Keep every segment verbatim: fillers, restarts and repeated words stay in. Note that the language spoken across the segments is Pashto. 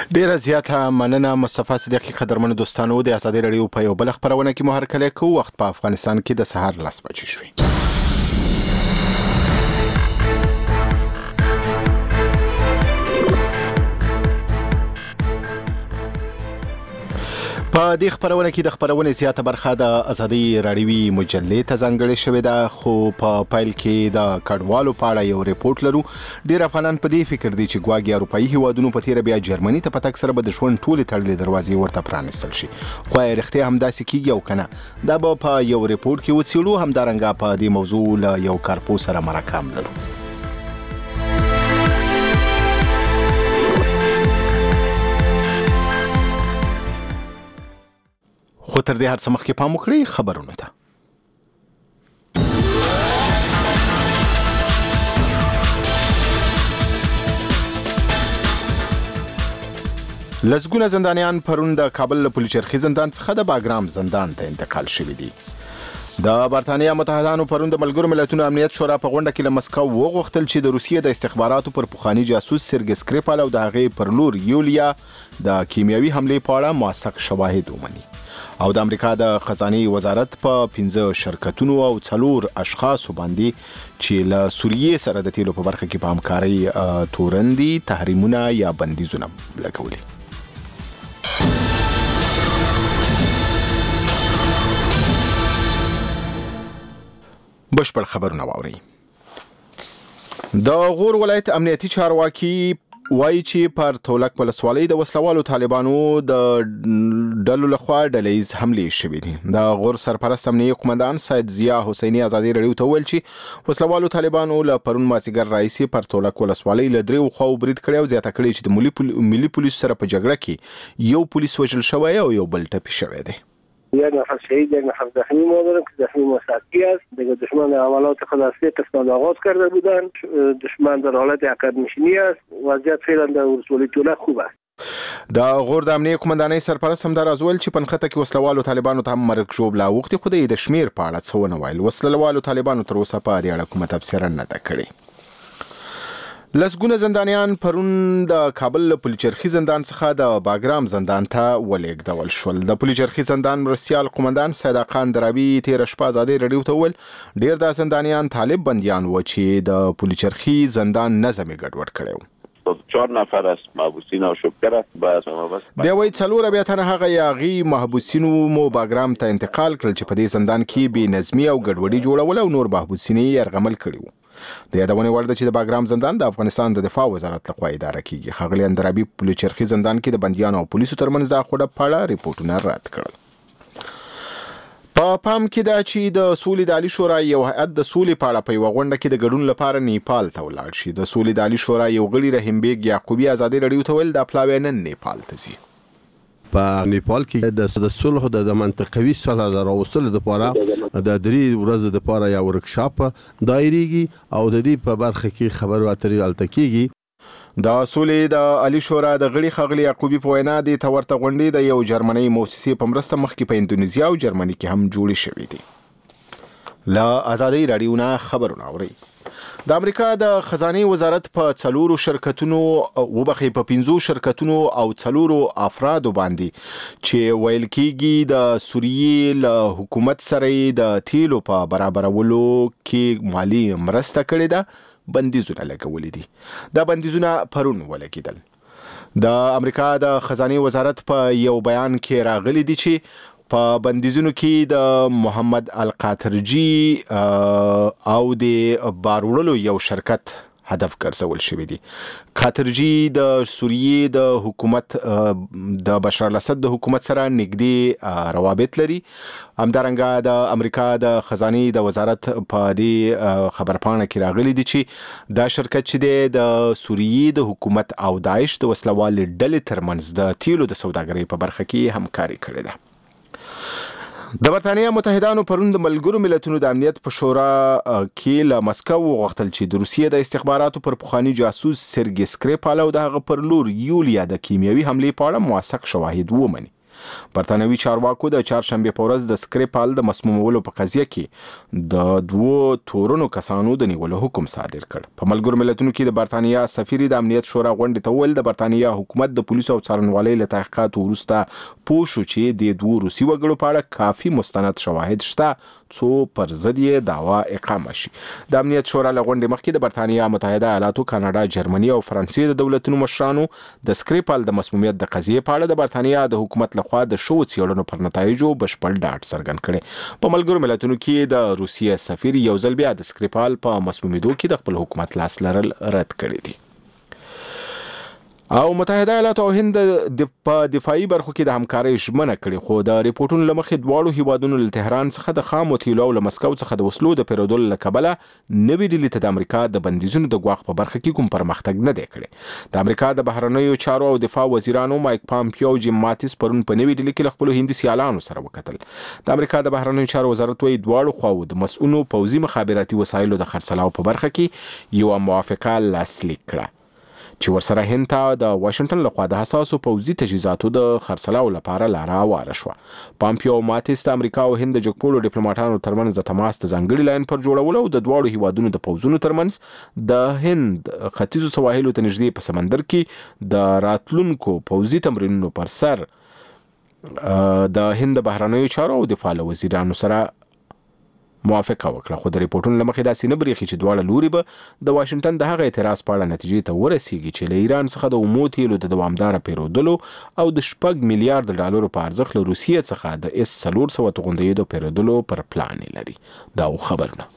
ډیره زیاته مننه مصطفی صدیقی. قدرمن دوستانو، د ازادي رادیو په یو بل خبرونه کې مو هرکلی کوو. وخت په افغانستان کې د سهار لس بجې شوې. په دې خبرونه کې د خبرونې زیاته برخه د ازادي رادیوي مجلې ته ځانګړې شوې ده، خو په پیل کې د کډوالو په اړه یو ریپورت لرو. ډېر افغانان په دې فکر دي چې ګواګې اروپایي هیوادونو په تیره بیا جرمني ته په تګ سره به د ژوند ټولې تړلې دروازې ورته پرانیستل شي. خو آیا رښتیا همداسې کیږي او که نه؟ دا به په یو ریپورت کې وڅېړو. همدارنګه په دې موضوع له یو کارپوه سره مرکه هم لرو. خو تر دې هر څه مخکې پام وکړئ خبرونو ته. لسګونه زندانیان پرون د کابل له پلچرخي زندان څخه د باګرام زندان ته انتقال شوي دي. د برطانیه متحدانو پرون د ملګرو ملتونو امنیت شورا په غونډه کې له مسکو وغوښتل چې د روسیې د استخباراتو پر پخواني جاسوس سرګي سکریپال او د هغې پر لور یولیا د کیمیاوي حملې په اړه موثق شواهد ومني. او د امریکا د خزانې وزارت په پنځه شرکتونو او څلور اشخاصو باندې چې له سوریې سره د تیلو په برخه کې په همکارۍ تورن دي تحریمونه یا بندیزونه لګولي. بشپړ خبرونه واورئ. د غور ولایت امنیتي چارواکي وایي چې پر تولک ولسوالۍ د وسلوالو طالبانو د ډلو لخوا ډلهیز حملې شوې دي. د غور سرپرست امنیتي قومندان سید ضیا حسیني ازادي رادیو ته وویل چې وسلوالو طالبانو له پرون مازدیګر راهیسې پر تولک ولسوالۍ له دریو خواو برید کړی او زیاته کړې چې د ملي پولیسو سره په جګړه کې یو پولیس وژل شوی او یو بل ټپي شوی دی. یک نفر شهید، یک نفر زخمی ما داریم که زخمی ما سطحی است. دیگه دشمن عملات خود از سه قسمت آغاز کرده بودند. دشمن در حالت عقب نشینی است. وضعیت فعلا در ولسوالی تولک خوب است. د غور د امنیتي قومندانۍ سرپرست همدار ازول چې په نښته کې وسلوالو طالبانو ته هم مرګ ژوبله اوښتې، خو د شمیر په اړه څه ونه ویل. وسلوالو طالبانو تر اوسه په دې اړه کومه تبصره نه ده کړې. لسګونه زندانیان پرون د کابل له پلچرخي زندان څخه د باګرام زندان ته ولېږدول شول. د پلچرخي زندان مرستیال قومندان سید خان درابي تېره شپه ازادي رادیو ته وویل ډېر د زندانیان طالب بندیان و چې د پلچرخي زندان نظم یې ګډوډ کړی و. چهار نفر از محبوسین آشوب کرد. دی وایي څلور بیا تنه هغه یاغي محبوسینو مو باګرام ته انتقال کړل چې په دې زندان کې بې نظمي او ګډوډي جوړول او نور محبوسین یې یرغمل کړي وو. د یادونې وړ ده چې د باګرام زندان د افغانستان د دفاع وزارت لخوا اداره کیږي. ښاغلي اندرابي په پلچرخي زندان کې د بندیانو او پولیسو ترمنځ د خوړه په اړه ریپورټونه رد کړل. په پام کې ده چې د سولې د عالي شورا یو هیئت د سولې په اړه په یوه غونډه کې د ګډون لپاره نیپال ته ولاړ شي. د سولې د عالي شورا یو غړي رحیم بیګ یعقوبي ازادي رادیو ته ویل دا پلاوی نن نیپال ته ځي. په نیپال کې د صلح د منطقوي صلح د راوستلو لپاره د درې ورځې لپاره یو ورکشاپ دایریږي او د دې په برخه کې خبرو اترې هلته کیږي. د سولې د عالي شورا د غړي ښاغلي یعقوبي په وینا دې ته ورته غونډې د یو جرمني مؤسسې په مرسته مخکې په اندونیزیا او جرمني کې هم جوړې شوې دي. له ازادي رادیو نه خبرونه اورئ. د امریکا د خزانې وزارت په څلورو شرکتونو وبخې په پنځو شرکتونو او څلورو افرادو باندې چې ویل کېږي د سوریې له حکومت سره د تیلو په برابرولو کې مالی مرسته کړې ده بندیزونه لګولي دي. دا بندیزونه پرون ولګېدل. د امریکا د خزانې وزارت په یو بیان کې راغلي دي چې په بندیزونو کې د محمد القاترجي او د باروړلو یو شرکت هدف ګرځول شوی دی. قاترجي د سوریې د حکومت د بشار الاسد د حکومت سره نږدې روابط لري. همدارنګه د امریکا د خزانې د وزارت په دې خبرپاڼه کې راغلي دي چې دا شرکت چې دی د سوریې د حکومت او داعش د وسلوالې ډلې ترمنځ د تیلو د سوداګرۍ په برخه کې همکاري کړې ده. د برطانیه متحدانو پرون د ملګرو ملتونو د امنیت په شورا کې له مسکو وغوښتل چې د روسیې د استخباراتو پر پخواني جاسوس سرګي سکریپال او د هغه پر لور یولیا د کیمیاوي حملې په اړه موثق شواهد ومني. برتانوي چارواکو د چهارشنبه په ورځ د سکریپال د مسمومولو په قضیه کې د دوو تورنو کسانو د نیولو حکم صادر کړ. په ملګرو ملتونو کې د برتانیا سفیر د امنیت شورا غونډې ته وویل د برتانیا حکومت د پولیسو او څارنوالۍ له تحقیقاتو وروسته پوه شو چې د دوو روسي وګړو په اړه کافي مستند شواهد شته څو پر ضد یې دعوا اقامه شي. د امنیت شورا له غونډې مخکې د برتانیا متحده ایالاتو، کاناډا، جرمني او فرانسې د دولتونو مشرانو د سکریپال د مسمومیت د قضیې په اړه د برتانیا د حکومت لخوا د شوو څېړنو پر نتایجو بشپړ ډاډ څرګند کړی. په ملګرو ملتونو کې د روسیې سفیر یو ځل بیا د سکریپال په مسمومیدو کې د خپل حکومت لاس لرل رد کړی دی. او متحده ایالات او هند د په دفاعي برخو کې د همکارۍ ژمنه کړې، خو د ریپورتونو له مخې دواړو هیوادونو له تهران څخه د خامو تیلو او له مسکو څخه د وسلو د پیرودلو له کبله نوې ډلې ته د امریکا د بندیزونو د ګواښ په برخه کې کوم پرمختګ نه دی کړی. د امریکا د بهرنیو چارو او دفاع وزیرانو مایک پامپیو او جیم ماتیس پرون په نوې ډلې کې له خپلو هندي سیالانو سره وکتل. د امریکا د بهرنیو چارو وزارت وايي دواړو خواو د مسؤلو پوځي مخابراتي وسایلو د خرڅلاو په برخه کې یو موافقه لاسلیک کړه چې ورسره هند ته د واشنگټن لخوا د حساسو پوځي تجهیزاتو د خرڅلاو لپاره لاره هواره شوه. پامپیو او ماتیس د امریکا او هند د جګپوړو ډیپلوماټانو ترمنځ د تماس د ځانګړي لاین پر جوړولو او د دواړو هیوادونو د پوځونو ترمنځ د هند ختیځو سواحلو ته نږدې په سمندر کې د راتلونکو پوځي تمرینونو پر سر د هند بهرنیو چارو او دفاع وزیرانو سره موافقه وکړه. خو د ریپورتونو له مخې داسې نه بریښي چې دواړه لوري به د واشنگټن د هغه اعتراض په اړه نتیجې ته ورسیږي چې له ایران څخه د اومو تیلو د دوامداره پیرودلو او د شپږ میلیارډ ډالرو په ارزښت له روسیې څخه د اس څلور سوه توغندیو د پیرودلو پر پلان لري. دا خبرونه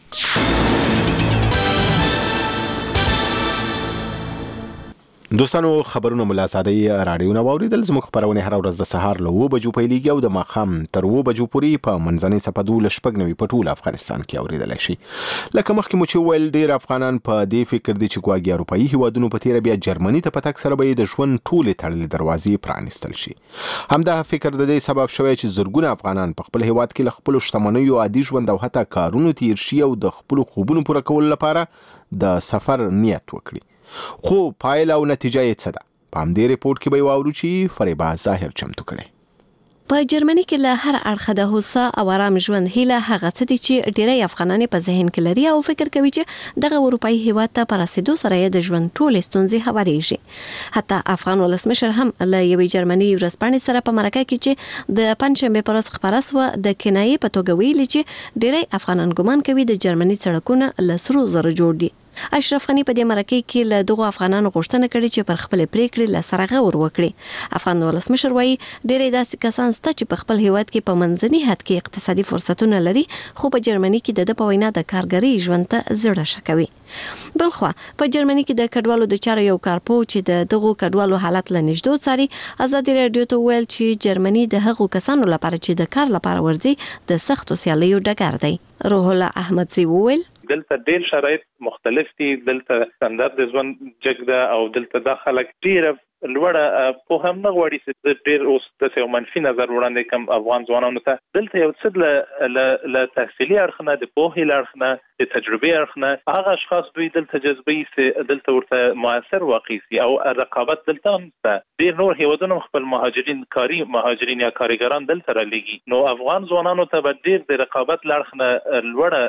دوستانو خبرونه ملازادي رادیو نه واوریدل. زموږ خبرونه هر ورځ د سهار له اوه بجو پیلېږي او د ماښام تر اوه بجو پورې په منځنۍ څپه دولس شپږ نوي په ټول افغانستان کې اوریدلی شي. لکه مخکې مو چې وویل ډېر افغانان په دې فکر دي چې ګواکې اروپایي هیوادونو په تیره بیا جرمني ته په تګ سره به یې د ژوند ټولې تړلې دروازې پرانیستل شي. همدا فکر د دې سبب شوی چې زرګونه افغانان په خپل هیواد کې له خپلو شتمنیو عادي ژوند او حتی کارونو تیر شي او د خپلو خوبونو پوره کولو لپاره د سفر نیت وکړي. خو پایله او نتیجه یې څه ده؟ په همدې ریپورت کې به یې واورو چې فریبا ظاهر چمتو کړی. په جرمني کې له هر اړخه د هوسا او آرام ژوند هیله هغه څه دي چې ډیری افغانان په ذهن کې لري او فکر کوي چې دغه اروپایي هیواد ته پر رسیدو سره یې د ژوند ټولې ستونزې هوارېږي. حتی افغان ولسمشر هم له یوې جرمني ورځپاڼې سره په مرکه کې چې د پنځشنبې پر ورځ خپره سوه د کنایې په توګه ویلي چې ډیری افغانان ګمان کوي د جرمني سړکونه له سرو زرو جوړ دي. اشرف غنی په دې مرکه کې له دغو افغانانو غوښتنه کړې چې پر خپل پریکړې له سره غور وکړي. افغان ولسمشر وایي ډېری داسې کسان شته چې په خپل هیواد کې په منځني حد کې اقتصادي فرصتونه لري خو په جرمني کې د د په وینا د کارګرۍ ژوند ته زړه شکوي. بلخوا په جرمني کې د کډوالو د چارو یو کارپو چې د دغو کډوالو حالت له نږدې څاري ازادي رادیو ته ویل چې جرمني د هغو کسانو لپاره چې د کار لپاره ورځي د سختو سیالیو ډګر دی. روح الله احمدزی وویل دلته ډېر شرایط مختلف دي، دلته ستاندرد ژوند جګ ده او دلته دا خلک ډېره لوړه په هم نه غواړي چې ډېر اوس د یو منفي نظر وړاندې کوم افغان ځوانانو ته. دلته یو څه له تحصیلي اړخ نه، د پوهې له اړخ نه، د تجربې اړخ نه هغه اشخاص دوی دلته جذبوي چې دلته ورته مؤثر واقع سي او رقابت دلته هم شته. ډېر نور هیوادونه خپل مهاجرین کاري مهاجرین یا کارګران دلته رالېږي. نو افغان ځوانانو ته به ډېر د رقابت له اړخ نه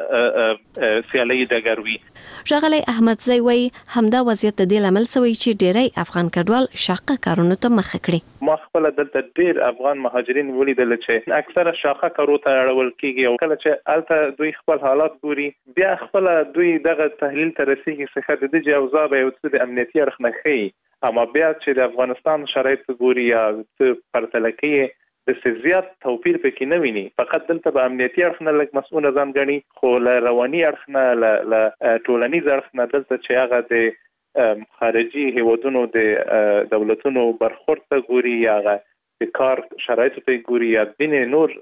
لوړه سیالي ډګر وي. ښاغلی احمدزی وایي همدا وضعیت د دې لامل شوی چې ډېری افغان کډوال شاقه کارونو ته مخه کړي. ما خپل دلته ډېر افغان مهاجرین ولیدل چې اکثره شاقه کارو ته اړول کیږي او کله چې الته دوی خپل حالات ګوري بیا خپل دوی دغه تحلیل ته رسیږي چې د دې جوزا به یو څه د امنیتي اړخ نه ښیي. اما بیا چې د افغانستان شرایط ګوري یا څه پرتله کوي د زیات توپیر پکې نه ویني. فقط دلته به امنیتي اړخ نه لږ مسؤل ځان ګڼي خو له رواني اړخ نه له ټولنیز اړخ نه دلته چې هغه د خارجي هیوادونو د دولتونو برخورد ته ګوري یا د کار شرایطو ته ګوري یا دین نور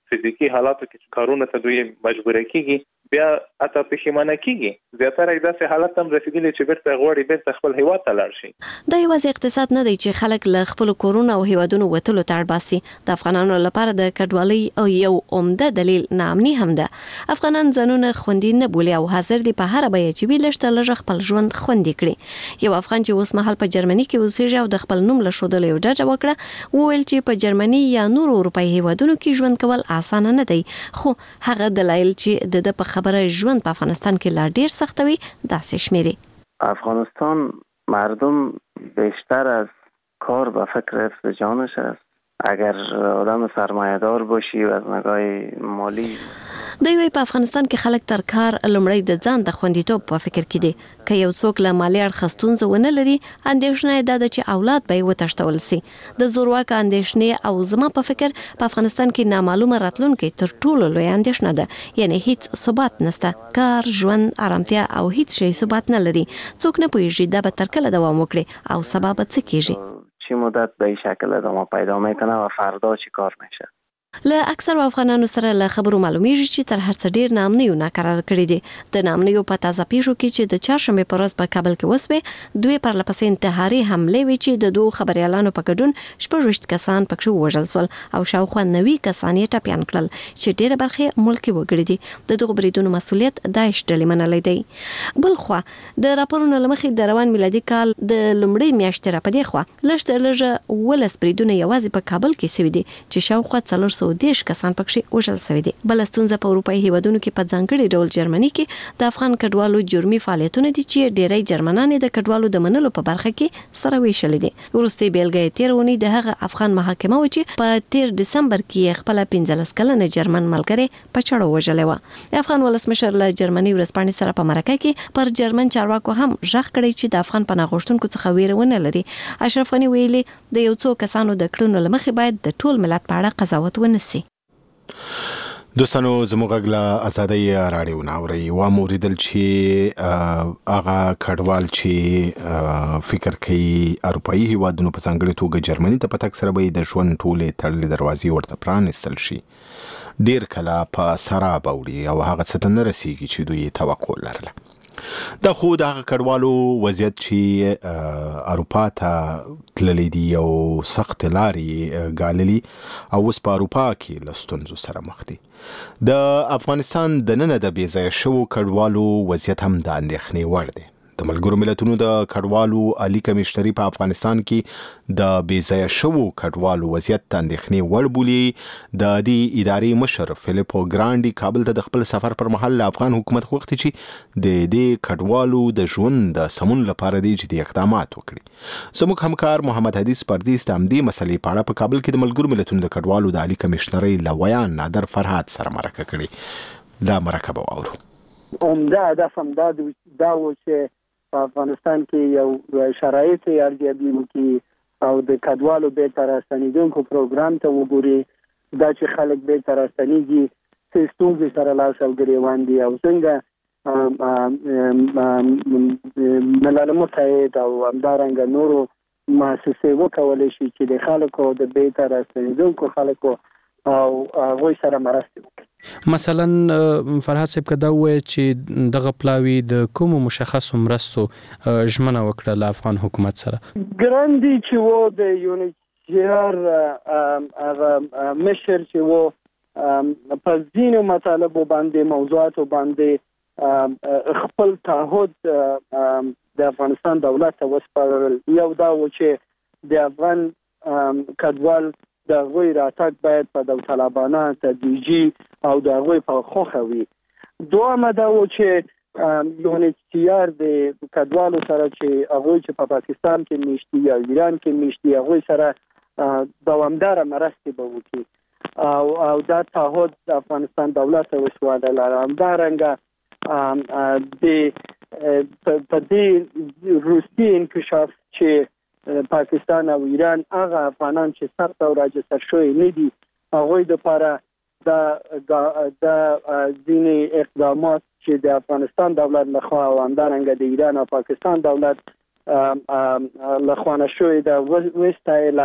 فزیکی حالاتو کې کارونه ته دوی مجبور کیږي بیا اته پښیمانه کیږي زیاتره داسې حالت هم رسیدلی چې بیرته غوړي بیرته خپل هیواد ته لاړ شي. دا یوازې اقتصاد نه دی چې خلک له خپل کورونو او هیوادونو وتلو ته اړ باسي. د افغانانو لپاره د کډوالۍ او یو عمده دلیل ناامني هم ده. افغانان ځانونه خوندي نه بولي او حاضر دي په هر بیه چې ویل شته لږ خپل ژوند خوندي کړي. یو افغان چې اوس مهال په جرمني کې اوسېږي او د خپل نوم له شودل یو ډاډه وکړه وویل چې په جرمني یا نورو اروپایي هیوادونو کې ژوند کول اسانه نه دی، خو هغه دلایل چې د په خبره ژوند په افغانستان کې لا ډیر سخت وي داسې شمیري. افغانستان مردم بیشتر از کار به فکر حفظ جانش است. اگر آدم سرمایه‌دار باشی و از نگاه مالی دوی وی په افغانستان کې خلک تر کار لومړی د ځان د خوندیتوب په فکر کې دي. که یو څوک له مالی اړخ ستونزه ونه لري اندېښنه یې ده چې اولاد به یې وتښتول سي. د زورواکه اندېښنې او زما په فکر په افغانستان کې نامعلومه راتلونکې تر ټولو لوی اندېښنه ده. یعنی هیڅ ثبات نشته، کار، ژوند، آرامتیا او هیڅ شی ثبات نه لري. څوک نه پوهیږي دا به تر کله دوام وکړي او سبا به څه کیږي. چه مدت به این شکل ادامه پیدا میکنه و فردا چی کار میشه. له اکثر افغانانو سره له خبرو معلومیږي چې تر هر څه ډیر نامنۍ او ناکرار کړي دي. د نامنۍ په تازه پیښو کې چې د چهارشنبه پر ورځ په کابل کې وسوي دوی پر لپسې انتحاري حمله وی چې د دوه خبريالانو په ګډون شپږ کسان پکې وژل شول او شاوخوا نوي کسان یې ټپيان کړل چې ډیره برخه ملکی وګړي دي. د دغه بریدونو مسولیت داعش ډلې منلې دی. بل خو د راپورونو لمخې د روان میلادي کال د لومړۍ میاشتې را پدې خو لږ لږ ولس بریدونه یوازې په کابل کې سوي دي چې شاوخوا څلور دیش کسان پکې وژل شوی دي. بل ستونزه په اروپایي هیوادونو کې په ځانګړي ډول جرمني کې د افغان کډوالو جرمي فعالیتونه دي چې ډیری جرمنان د کډوالو د منلو په برخه کې سره ویشل دي. ورسته بیلګه تیرونی د هغه افغان محاکمه و چې په تیر دسمبر کې خپل پنځلس کلنه جرمن ملګری په چړو وژلې و. افغان ولسمشر له جرمني ورسپانې سره په مرکه کې پر جرمن چارواکو هم ژغ کړی چې د افغان پناه غوښتونکو څخه ویرونه لري. اشرف غني ویلي د یو څو کسانو د کړنو لمخې باید د ټول ملت په اړه قضاوت ونشي. دوستانو زموږ غلا ازادي راډیو ناوري و موریدل چې هغه کډوال چې فکر کوي اروپایي هیوادونو په څنګه توګه جرمني ته پتک سره به د ژوند ټوله تړلې دروازې ورته پرانستل شي. ډیر کله په سرا باوري او هغه څه ته نه رسیږي چې دوی توقع لرله. دا خو د هغه کډوالو وضعیت چې اروپا ته تللی دی او سخت لارې ګاللي او اوس په اروپا کې له ستونزو سره مخ دي. د افغانستان د نن د بې ځایه شوو کډوالو وضعیت هم د اندېښنې وړ دی. د ملګرو ملتونو د کډوالو عالی کمشنري په افغانستان کې د بې ځایه شوو کډوالو وضعیت ته اندېښنې وړ بولي. د دې ادارې مشر فلیپو ګرانډي کابل ته د خپل سفر پر مهال افغان حکومت غوښتي چې د دې کډوالو د ژوند د سمون لپاره دي چې د اقدامات وکړي. زموږ همکار محمد حدیث پردیس د همدې مسلې په اړه په کابل کې د ملګرو ملتونو د کډوالو د عالی کمشنري لویان نادر فرهاد سره مرکه کړې. دا مرکه به واورو. عمده هدف هم دا و چې په افغانستان کې یو شرایط ارزیابي وکړي او د کډوالو بیرته راستنېدونکو پروګرام ته وګوري. دا چې خلک بیرته راستنېږي څه ستونزې سره لاس او ګریوان دي او څنګه ملل متحد او همدارنګه نورو مؤسسې وکولی شي چې د خلکو د بیرته راستنېدونکو خلکو او هغوی سره مرسته وکړي. مثلا فرهاد صاحب کدا وای چې دغه پلاوی د کوم مشخصو مرستو ژمنه وکړه له افغان حکومت سره. ګرانډي چې وو د یونیسیار هغه مشر چې وو په ځینو مطالبو باندې موضوعاتو باندې خپل تعهد د افغانستان دولت ته وسپارل. یو دا و چې د افغان کډوال د غوی راتګ باید په داوطلبانه تدریجي او د غوی په خوخه وي. دوامه دا و چې یونیسیار د کډوالو سره چې هغوی چې په پاکستان کې میشتي یا ایران کې میشتي هغوی سره دوامداره مرستې به وکړي او او دا تعهد د افغانستان دولت ته وسپارل. همدارنګه د په دې روسي انکشاف چې پاکستان او ایران هغه افغانان چې سخت او راجستر شوی نه دي هغوی دپاره د ځینې اقدامات چې د افغانستان دولت لخوا او همدارنګه د ایران او پاکستان دولت لخوا نه شوی ده وستایله.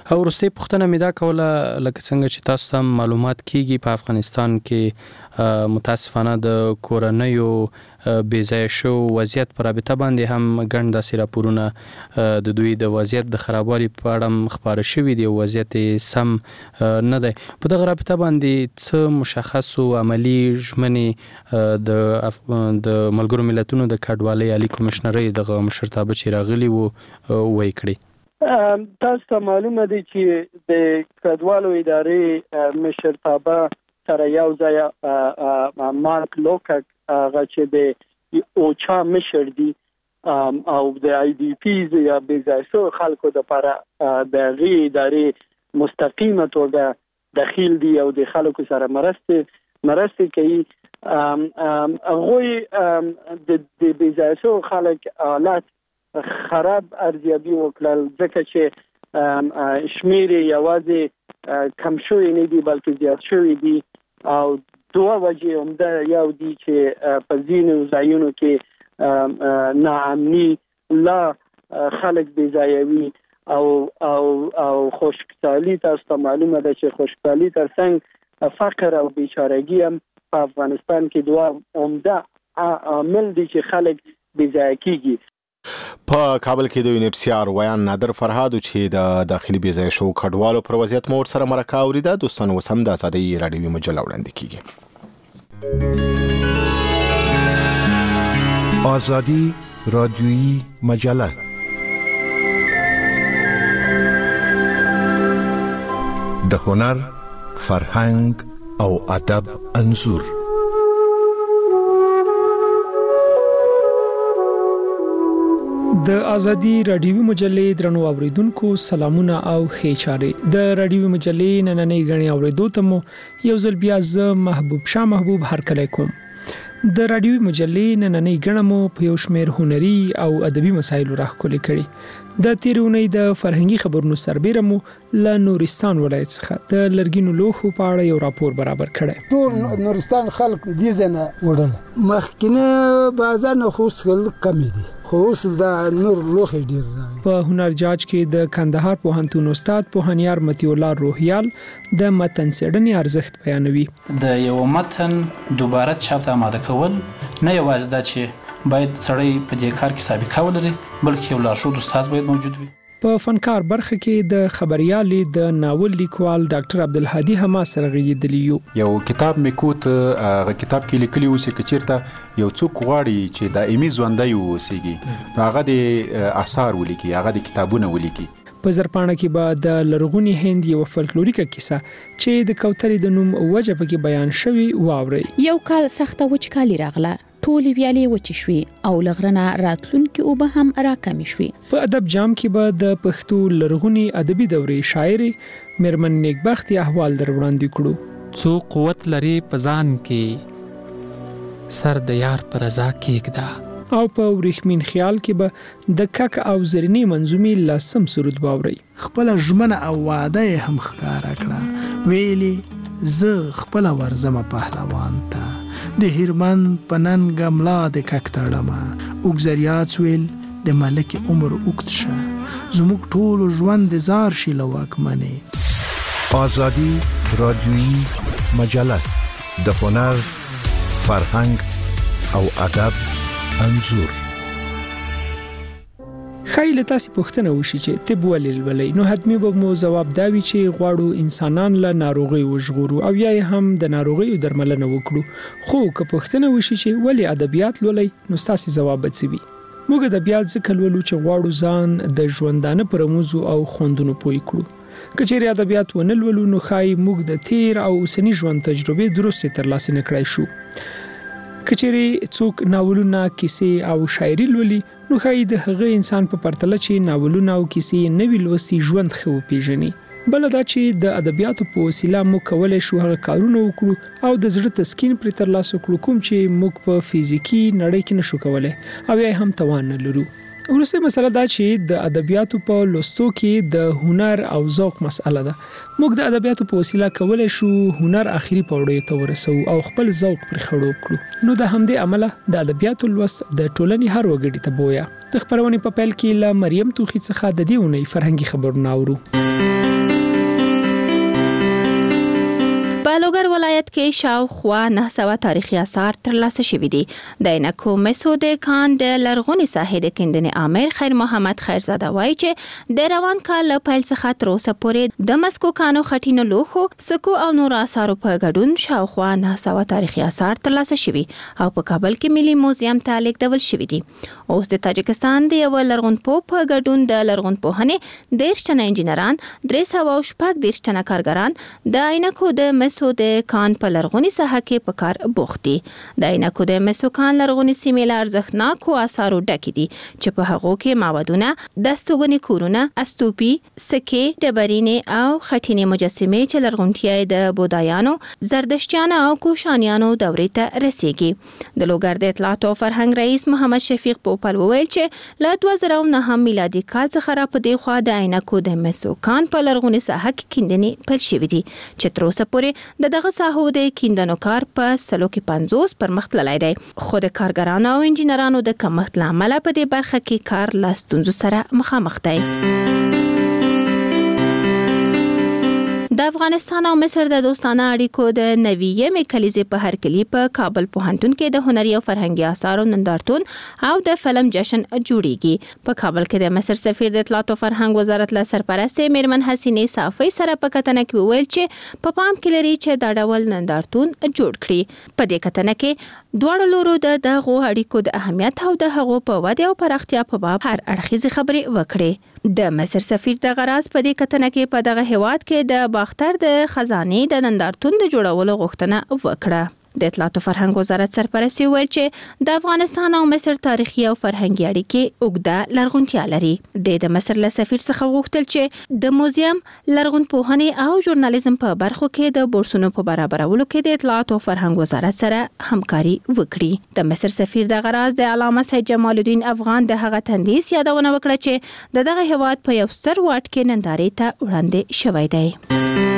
او ورسته پښتنه مې دا کوله لکه څنګه چې تاسو ته معلومات کیږي په افغانستان کې متاسفانه د کورونیو بې ځای شو وضعیت پر رابطه باندې هم ګڼ داسې راپورونه د دوی د وضعیت د خرابوالي په اړه خبره شوې دي او وضعیت سم نه دی. په دغه رابطه باندې څه مشخص او عملی ژمنې د د ملګرو ملتونو د کډوالۍ عالی کمشنرۍ دغه مشرتابه چې راغلي وو وایي کړي؟ تاسو ته معلومه دي چې د کډوالو ادارې مشرتابه سره یو ځای مارک لوکک هغه چې د اوچا مشر دي او د آی ډي پیز یا بې ځای شوو خلکو دپاره د هغې ادارې مستقیمه توګه دخیل دي او د خلکو سره مرستې مرستې کوي. هغوی د بې ځای شوو خلک حالت خراب ارزیابي وکړل ځکه چې شمیر یوازې کم شوی نه دي بلکې زیات شوی دي او دوه وجې عمده یو دي چې په ځینو ځایونو کې ناامني لا خلک بې ځایه وي او او او خوشحالي. تاسو ته معلومه ده چې خوشحالي ترڅنګ فقر او بیچارهګي هم په افغانستان کې دوه عمده عامل دي چې خلک بې ځایه کیږي. په کابل کې د یونیورسيار ویان نادر فرهاد چې د داخلي بې ځای شوو کډوالو پر وضعیت مو سره مرکه اوریده. دوستانو اوس هم د ازادۍ راډیوي مجله وړاندې کیږي. آزادی رادیویی مجله د هنر، فرهنګ او ادب انځور. د ازادي رادیوي مجلې درنو اوریدونکو سلامونه او ښه چارې. د رادیوي مجلې نننۍ غني اوریدو ته مو یو ځل بیا ز محبوب شاه محبوب هرکلی کوم. د رادیوي مجلې نننۍ غنه مو په یو شمېر هنري او ادبي مسایلو راخولې کړي. د تیرونی د فرهنګي خبرونو سربېره مو له نورستان ولایت څخه د لرګینو لوښو په اړه یو راپور برابر کړی. ټول نورستان خلک دې ځنه وړل مخکینه بازار خو سل کم دي خو اوس د نور لوښي ډیر. په هنر جاج کې د کندهار پوهنتون استاد پوهنیار متي الله روحیال د متن څېړنې ارزښت بیانوي. د یو متن دوباره چاپ ته آماده کول نه یوازې دا چې باید سړی په دې کار کې سابقه ولري بلکې یو لارښود استاد باید موجود وي. په فنکار برخه کې د خبريالي د ناول لیکوال ډاکټر عبدالهادي حما سره غږیدلی یو. یو کتاب میکوت هغه کتاب کې لیکلی و چې چیرته یو څوک غواړي چې دایمي ژوندۍ ووسیږي هغه د آثار ولیکي هغه د کتابونه ولیکي. په زرپانه کې به د لرغونی هند یو فلکلوریکه کیسه چې د کوترې د نوم وجه پکې بیان شوی واوري. یو کال سخته وچکالي راغله ټولې ویالې وچې شوې او لغرنه راتلونکي اوبه هم راکمې شوې. په ادب جام کې به د پښتو لرغونی ادبي دورې شاعري میرمن نیکبختي احوال در وړاندې کړو. څو قوت لري په ځان کې سر د یار پر رضا کېږده. او په ورېښمین خیال کې به د کک او زرینی منظومې لسم سرود باوري. خپل ژمنه او وعده هم ښکارا کړه ویلي زه خپل ورزم پهلوان ته د هرمن پنن غملا د ککتړما وګزریات ویل د ملک عمر وکټشه زموږ ټول ژوند زار شي لواک منی. آزادی رادیویی مجله د هنر، فرهنګ او ادب انځور. خیل تاسو پوښتنه وشي چې طب ولې ولې نو حتمی به مو جواب دا وی چې غواړو انسانان له ناروغي وژغورو او یا هم د ناروغي درملنه وکړو. خو که پوښتنه وشي چې ولې ادبیات ولې نو تاسو جواب بچوي. موږ ادبیات ځکه ولولو چې غواړو ځان د ژوندانه پر موضوع او خوندونو پوي کړو. کچېری ادبیات ونه ولولو نو خای موږ د تیر او اوسنی ژوند تجربه درسته ترلاسه نکړای شو. کچېری څوک ناولونه کیسې او شاعري لولي نو خای د هغه انسان په پرتله چې ناولونه او کیسې نوی لوستي ژوند خو پیژني. بل دا چې د ادبیاتو په وسیله مو کولای شو هغه کارونه وکړو او د زړه تسکین پر ترلاسه کړو کوم چې موږ په فزیکی نړۍ کې نشو کولای او یا هم توان نه لرو. ورسته مسله دا چې د ادبیاتو په لوستو کې د هنر او ذوق مسله ده. موږ د ادبیاتو په وسیله کولای شو هنر اخیری پوړې ته ورسو او خپل ذوق پر خړوب کړو. نو د همدې عمله د ادبیاتو لوست د ټولنې هر وګړي ته بویا. د خبرونې په پیل کې له مریم توخی څخه د دې ونې فرهنګي خبرونه اورو. بالوګر ولایت کې شاوخوا نه سوه تاریخي آثار ترلاسه شوي دي. د عینکو مسو د کان د لرغونې ساحې د کیندنې امیر خیر محمد خیرزاده وایي چې د روان کال له پیل څخه تر اوسه پورې د مسکو کانو خټینو لوښو سکو او نور آثارو په ګډون شاوخوا نه سوه تاریخي آثار ترلاسه شوي او په کابل کې ملي موزیم ته لیږدول شوي دي. اوس د تاجکستان د یو لرغونپوه په ګډون د لرغونپوهنې دېرش تنه انجینران، درې سوه او شپږ دېرش تنه کارګران د عینکو د مسو د کان په لرغونی ساحه کې په کار بوخت دي. د عینکو د مسو کان لرغونی سیمې له ارزښتناکو آثارو ډکې دي چې په هغو کې معبدونه، دستوګنې کورونه، استوپي، سکې، ډبرینې او خټینې مجسمې چې لرغونتیا یې د بودایانو، زردشتیانو او کوشانیانو دورې ته رسیږي. د لوګر د اطلاعات او فرهنګ رئیس محمد شفیق پوپل وویل چې له دوه زره او نهم میلادي کال څخه را په دې خوا د عینکو د مسو کان په لرغونی ساحه کې کیندنې پیل شوې دي چې تر اوسه پورې د دغه ساحو د کیندنو کار په سلو کې پنځوس پرمخ تللی دی، خو د کارګرانو او انجینرانو د کمښت له امله په دې برخه کې کار له ستونزو سره مخامخ دی. د افغانستان او مصر د دوستانه اړیکو د نویمې کلیزې په هرکلي په کابل پوهنتون کې د هنري او فرهنګي آثارو نندارتون او د فلم جشن جوړیږي. په کابل کې د مصر سفیر د اطلاعات او فرهنګ وزارت له سرپرستې میرمن حسینې صافی سره په کتنه کې وویل چې په پام کې لري چې دا ډول نندارتون جوړ کړي. په دې کتنه کې دواړو لورو د دغو اړیکو د اهمیت او د هغو په ودې او پراختیا په باب هر اړخیزې خبرې وکړي. د مصر سفیر د غراض په دې کتنه کې په دغه هیواد کې د باختر د خزانې د نندارتون د جوړولو غوښتنه وکړه. د اطلاعات او فرهنګ وزارت سرپرست وویل چې د افغانستان او مصر تاریخي او فرهنګي اړیکې اوږده لرغونتیا لري. د مصر له سفیر څخه غوښتل چې د موزیم، لرغونپوهنې او ژورنالیزم په برخو کې د بورسونو په برابرولو کې د اطلاعات او فرهنګ وزارت سره همکاري وکړي. د مصر سفیر د غراض د علامه سید جمال الدین افغان د هغه تندیس یادونه وکړه چې د دغه هیواد په یو ستر واټ کې نندارې ته وړاندې شوی دی.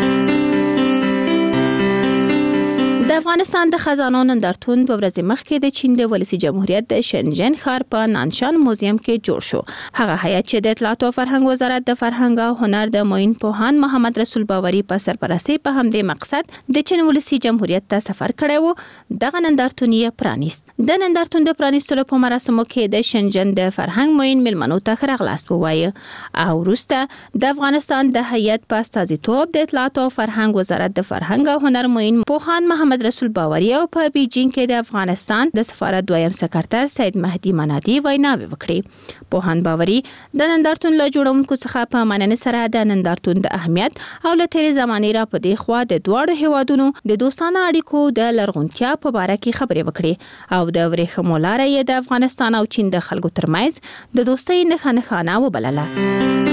د افغانستان د خزانو نندارتون په ورځ مخکې د چین د ولسی جمهوریت د شنجن ښار په نانشان موزیم کې جوړ شو. هغه هیئت چې د اطلاعات او فرهنګ وزارت د فرهنګ او هنر د معین پوهان محمد رسول باوري په سرپرستۍ په همدې مقصد د چین ولسی جمهوریت ته سفر کړی و، دغه نندارتون یې پرانیست. د نندارتون د پرانیستلو په مراسمو کې د شنجن د فرهنګ معین مېلمنو ته ښه راغلاست ووایه او وروسته د افغانستان د هیئت په استازیتوب د اطلاعات او فرهنګ وزارت د فرهنګ او هنر معین پوهان محمد رسول باوري او په بیجینګ کې د افغانستان د سفارت دویم سکرټر سید مهدي منادي ویناوې وکړې. پوهان باوري د نندارتون له جوړونکو څخه په مننې سره د نندارتون د اهمیت او له تیرې زمانې را په دې خوا د دواړو هیوادونو د دوستانه اړیکو د لرغونتیا په باره کې خبرې وکړې او د ورېښمو لاره یې د افغانستان او چین د خلکو ترمنځ د دوستۍ نښه نښانه وبلله.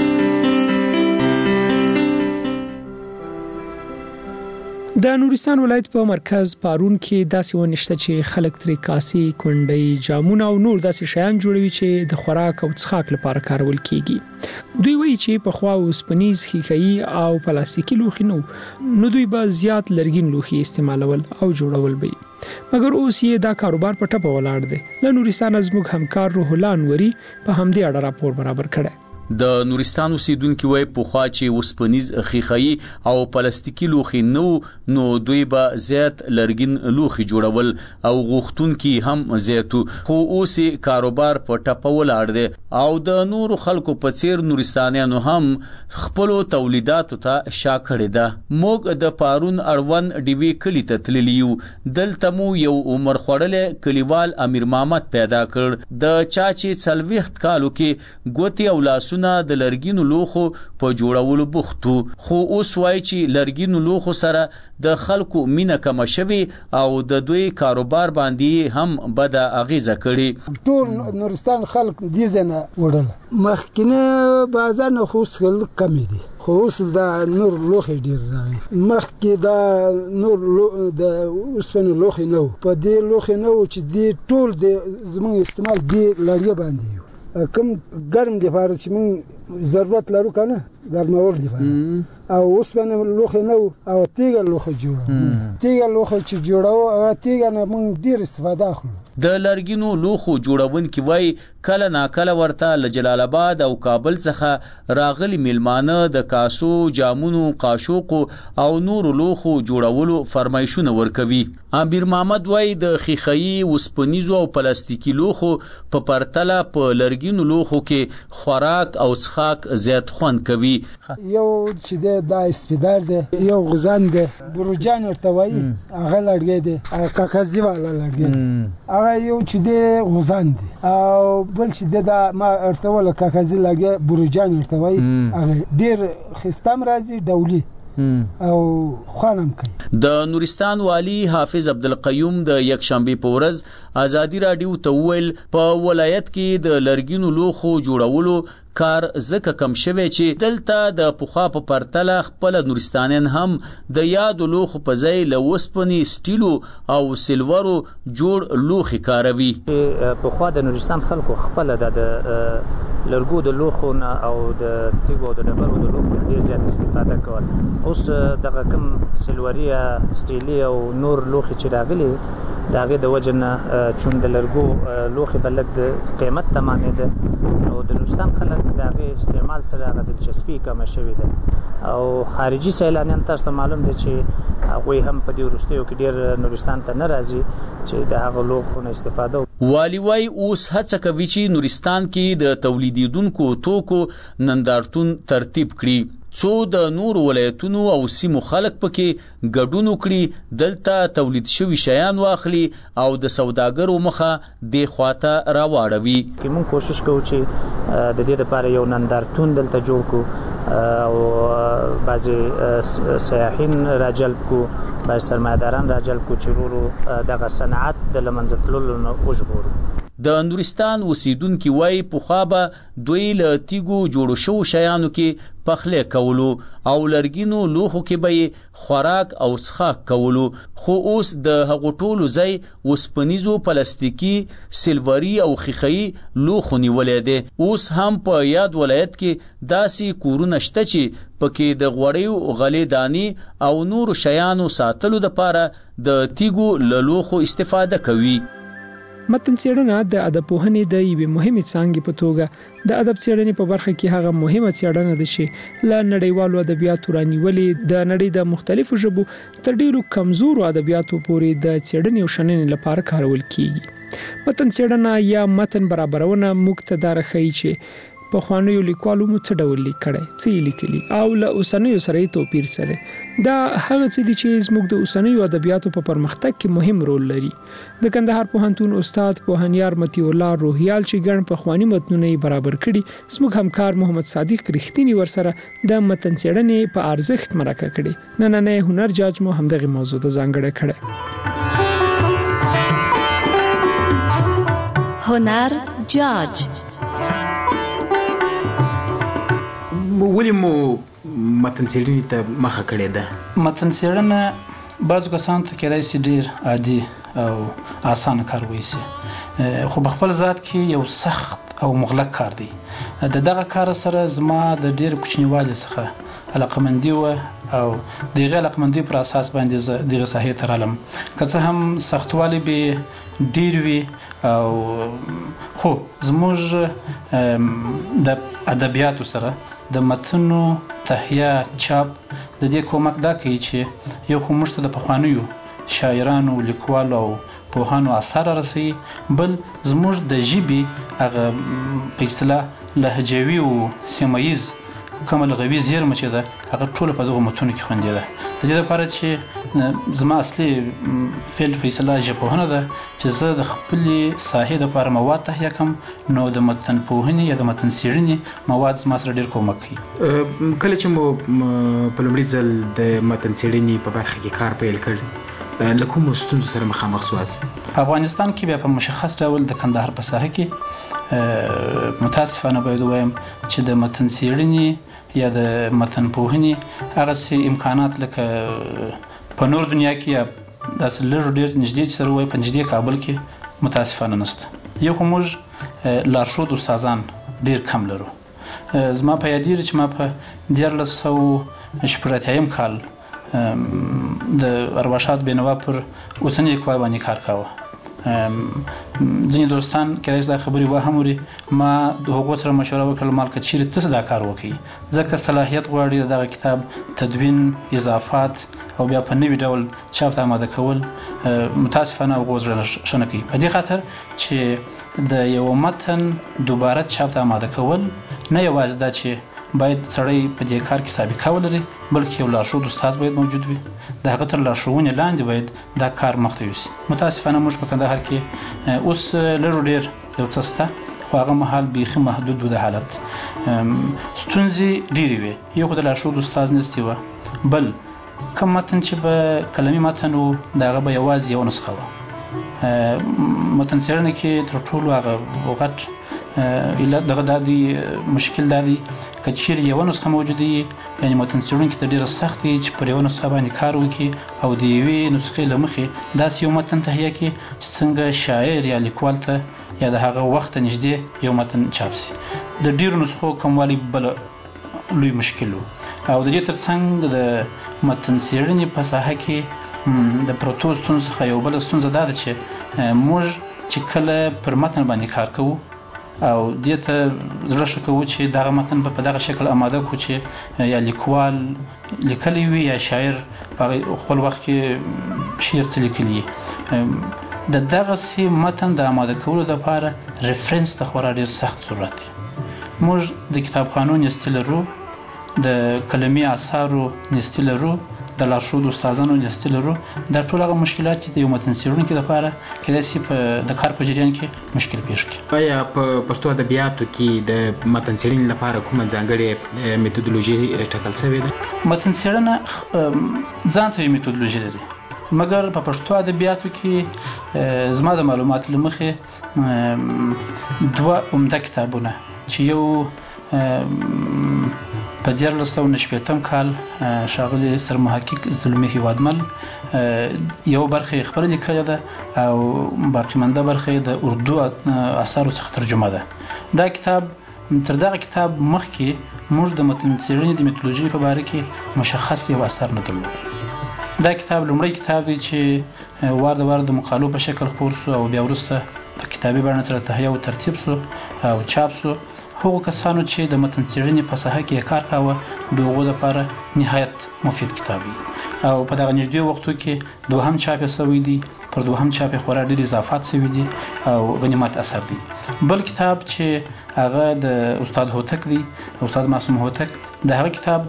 د نورستان ولایت په مرکز پارون کې داسې ونشته چې خلک ترې کاسي، کونډۍ، جامونه او نور داسې شیان جوړوي چې د خوراک او څښاک لپاره کارول کیږي. دوی وایي چې پخوا اوسپنیز، ښیښه‌یي او پلاستیکي لوښي نو نو دوی به زیات لرګین لوښي استعمالول او جوړول به مګر اوس یې دا کاروبار په ټپه ولاړ دی. له نورستان زموږ همکار روح الله انوري په همدې اړه راپور برابر کړی. د نورستان اوسیدونکو وای په خوا چې وسپنیز، ښیښه‌یي او پلاستیکي لوښي نو نو دوی به زیات لرګین لوښي جوړول او غوښتونکي هم زیاتو، خو اوس کاروبار په ټپه ولاړ دی او د نورو خلکو په څیر نورستانیانو هم خپل تولیداتو ته شا کړی ده. موږ د پارون اړوند ډیوی کلی ته تللی یو. دلته مو یو عمر خوړل کلیوال امیر محمد پیدا کړ. د چا چې څلوېښت کالو کې ګوتې او لاسونه د لرګینو لوښو په جوړولو بوختو، خو اوس وایي چې لرګینو لوښو سره د خلکو مینه کمه شوې او د دوی کاروبار باندې هم بده اغیزه کړې. ټول نورستان خلک دې ځنه وړل. مخکینه بازار نه خو څه کمی دي، خو اوس دا نور لوښي ډیر راغلي. مخکې دا نور لو د اوسپنې لوښي نه و، په دې لوښي نه و چې دې ټول د زموږ استعمال دې لرګي باندې کوم ګرم دی فار چې موږ ضرورت لرو کنه ګرمول دي او اوسپنه لوخه نه او تیګه لوخه جوړو تیګه لوخه چې جوړو هغه تیګه نه موږ ډیر استفاده اخلو. د لرګینو لوخو جوړونکي وای کله ناکله ورته له جلال آباد او کابل څخه راغلي میلمانه د کاسو جامونو قاشوق او نور لوخو جوړولو فرمایشونه ورکوي. امیر محمد وای د خیخئی وسپنیزو او پلاستیکي لوخو په پرتله په لرګینو لوخو کې خوراک او څښاک زیات خوند کوي. یو چې د اسپیدار دی یو غزان دی بروجان ورته وای هغه لرګی دی کاغذي والا لرګی هغه یو چې د غزان دی او بل چې د ما ارتوله کاغذي لرګی بروجان ورته وای هغه ډیر خستم راځي ډولي او خوانم کوي. د نورستان والی حافظ عبدالقیوم د یک شنبه په ورځ ازادي رادیو ته ویل په ولایت کې د لرګینو لوخو جوړولو کار زکه کم شوی چې دلته د پوخا په پرتله خپل نورستانیان هم د یاد لوخو په ځای له وسپنې سټیلو او سلورو جوړ لوخي کاروي. پوخا د نورستان خلکو خپل د لرګو د لوخو او د تیګو د ډبرو د لوخو ډیر زیات استفاده کول. اوس دغه کم سلوریا سټیلی او نور لوخي چې راغلي دغه د وجنه چون د لرګو لوخي بلک د قیمت تمامه ده او د نورستان خلک دغه استعمال سره هغه دلچسپي کم شوې ده او خارجي سیلانیان تاسو ته معلوم دي چې هغه هم په دې وروستیو کې ډیر نورستان ته نه راځي چې د هغه لوخو نه استفاده. والی وای اوس هڅه کوي چې نورستان کې د تولیدیدونکو توکو نندارتون ترتیب کړي څو د نور ولایتونو او سیمو خلک پکې ګډون وکړي دلته تولید شوی شیان واخلي او د سوداګرو مخه د خواته راوړوي. که موږ کوشش کوو چې د دې لپاره یو نندارتون دلته جوړ کو او بعضی سیاحین راجلب کو بعض سرمایه‌داران راجلب کو چې ورو دغه صنعت د لمنځه تللو نه وژغورو. د نورستان اوسیدونکو وای پوخابه دوی له تیګو جوړو شو شیانو کې پخله کولو او لرګینو لوخو کې به خوراک او څښاک کولو خو اوس د هغو ټولو ځای وسپنیزو پلاستیکي سلوري او خیخئی لوخو نیولې ده. اوس هم په یاد ولایت کې داسې کورونه شته چې پکې د غوړیو غلې دانی او نور شیانو ساتلو لپاره د تیګو له لوخو استفاده کوي. متن څېړنه د ادب پوهنې د یوې مهمې څانګې په توګه د ادب څېړنې په برخه کې هغه مهمه څېړنه ده چې له نړیوالو ادبیاتو رانیولې د نړۍ د مختلفو ژبو تر ډیرو کمزورو ادبیاتو پورې د څېړنې او شننې لپاره کارول کیږي. متن څېړنه یا متن برابرونه موږ ته دا راښيي چې په خوانیو لیکوالو مو څه ډول لیکړي څه لیکلي او له اوسنیو سره توپیر سره دا هغه څه دي چې زموږ د اوسنیو ادبیاتو په پرمختګ کې مهم رول لري. د کندهار پوهنتون استاد پوهنیار متی الله روحیال چې ګڼ په خواني متنونه برابر کړي زموږ همکار محمد صادق رښتینی ورسره د متن څېړنې په ارزښت مرکه کړي. نننې هنر جاج مو همدغه موضوع ته ځانګړی کړي. هنر جاج ولې مو متن څېړنې ته مخه کړې ده؟ متن څېړنه بعضو کسانو ته کېدای شي ډېر عادي او اسانه کار وایسي خو په خپل ذات کې یو سخت او مغلق کار دی. د دغه کار سره زما د ډېر کوچنیوالي څخه علاقمندي وه او د هغې علاقمندۍ پر اساس باندې زه دغه ساحې ته رالم که څه هم سختوالی به ډېر وي او خو زموږ د ادبیاتو سره د متنو تهیه چاپ د دې کومک دا کوي چې یو خو موږ ته د پخوانیو شاعرانو لیکوالو او پوهانو اثار رسوي بل زموږ د ژبې هغه په اصطلاح لهجوي او سیمه ییز کومه لغوي زیرمه چې ده هغه ټوله په دغو متونو کې خوندي ده. د دې لپاره چې زما اصلي فیلډ په اصطلاح ژبپوهنه ده چې زه د خپلې ساحې دپاره مواد تهیه کړم نو د متن پوهنې یا د متن څېړنې مواد زما سره ډېر کومک کوي. کله چې مو په لومړي ځل د متن څېړنې په برخه کې کار پیل کړ له کومو ستونزو سره مخامخ سواست؟ په افغانستان کې بیا په مشخص ډول د کندهار په ساحه کې متاسفانه باید ووایم چې د متن څېړنې یا د متن پوهنې هغسې امکانات لکه په نور دنیا کې یا داسې لږ ډېر نږدې چې سره ووایي په نږدې کابل کې متاسفانه نشته. یو خو موږ لارښود استادان ډېر کم لرو زما په یاد دي چې ما په دیارلس سوه شپږ اتیایم کال د ارواښاد بینوا پر اوسني لیکوال باندې کار کاوه. ځینې دوستان کېدای شي دا خبرې وهموري ما د هغو سره مشوره وکړل مال که چیرې تاسو دا کار وکړئ ځکه صلاحیت غواړي دغه کتاب تدوین اضافات او بیا په نوي ډول چاپ ته آماده کول متاسفانه هغو زړه ښه نه کوي. په دې خاطر چې د یو متن دوباره چاپ ته آماده کول نه یوازې دا چې باید سړی په دې کار کې سابقه ولري بلکې یو لارښود استاد باید موجود وي د هغه تر لارښوونې لاندې باید دا کار مخته یوسي. متاسفانه موږ په کندهار کې اوس لږ ډېر یو څه شته خو هغه مهال بیخي محدود و د حالت ستونزې ډېرې وې. یو خو د لارښود استاد نستې وه بل کوم متن چې به کلمي متن و د هغه به یوازې یوه نسخه وه. متن څېړنه کې تر ټولو هغه غټ دغه دا دی مشکل دا دی که چیرې یوه نسخه موجوده وي یعنې متن څېړونکي ته ډېره سخت وي چې پر یوه نسخه باندې کار وکړي او د یوې نسخې له مخې داسې یو متن تهیه کړي چې څنګه شاعر یا لیکوال ته یا د هغه وخت ته نږدې یو متن چاپ سي. د ډېرو نسخو کموالی بله لوی مشکل و او د دې تر څنګ د متن څېړنې په ساحه کې د پرتو ستونزو څخه یو بله ستونزه دا ده چې موږ چې کله پر متن باندې کار کوو او دې ته زړه ښه کوو چې دغه متن به په دغه شکل آماده کړو چې یا لیکوال لیکلی وي یا شاعر په خپل وخت کې شعر څه لیکلي د دغسې متن د آماده کولو دپاره ریفرنس ته خورا ډېر سخت ضرورت دی. موږ د کتابخانو نیستي لرو د کلمي اثارو نیستي لرو د لارښود استادانو نیستي لرو دا ټول هغه مشکلات چې د یو متن څېړونکي دپاره کېدای شي د کار په جریان کې مشکل پېښ کړي. آیا په پښتو ادبیاتو کې د متن څېړنې لپاره کومه ځانګړې میتودولوژي ټاکل شوې ده؟ متن څېړنه ځان ته یو میتودولوژي لري مګر په پښتو ادبیاتو کې زما د معلوماتو له مخې دوه عمده کتابونه چې یو په دیارلس سوه نهه شپېتم کال ښاغلي سرمحقق زلمي هیوادمل یو برخه یې خپله لیکلې ده او باقي مانده برخه یې د اردو اثارو څخه ترجمه ده. دا کتاب تر دغه کتاب مخکې موږ د متن څېړنې د میتودولوژي په باره کې مشخص یو اثر نه درلود. دا کتاب لومړی کتاب دی چې وار د وار د مقالو په شکل خپور سو او بیا وروسته په کتابي بڼه سره تهیه او ترتیب سو او چاپ سو. هغو کسانو چې د متن څېړنې په ساحه کې کار کاوه د هغو دپاره نهایت مفید کتاب دی او په دغه نږدې وختو کې دوهم چاپ یې شوی دی پر دوهم چاپ یې خورا ډېر اضافات شوي دي او غنیمت اثر دی. بل کتاب چې هغه د استاد هوتک دی استاد معصوم هوتک د هغه کتاب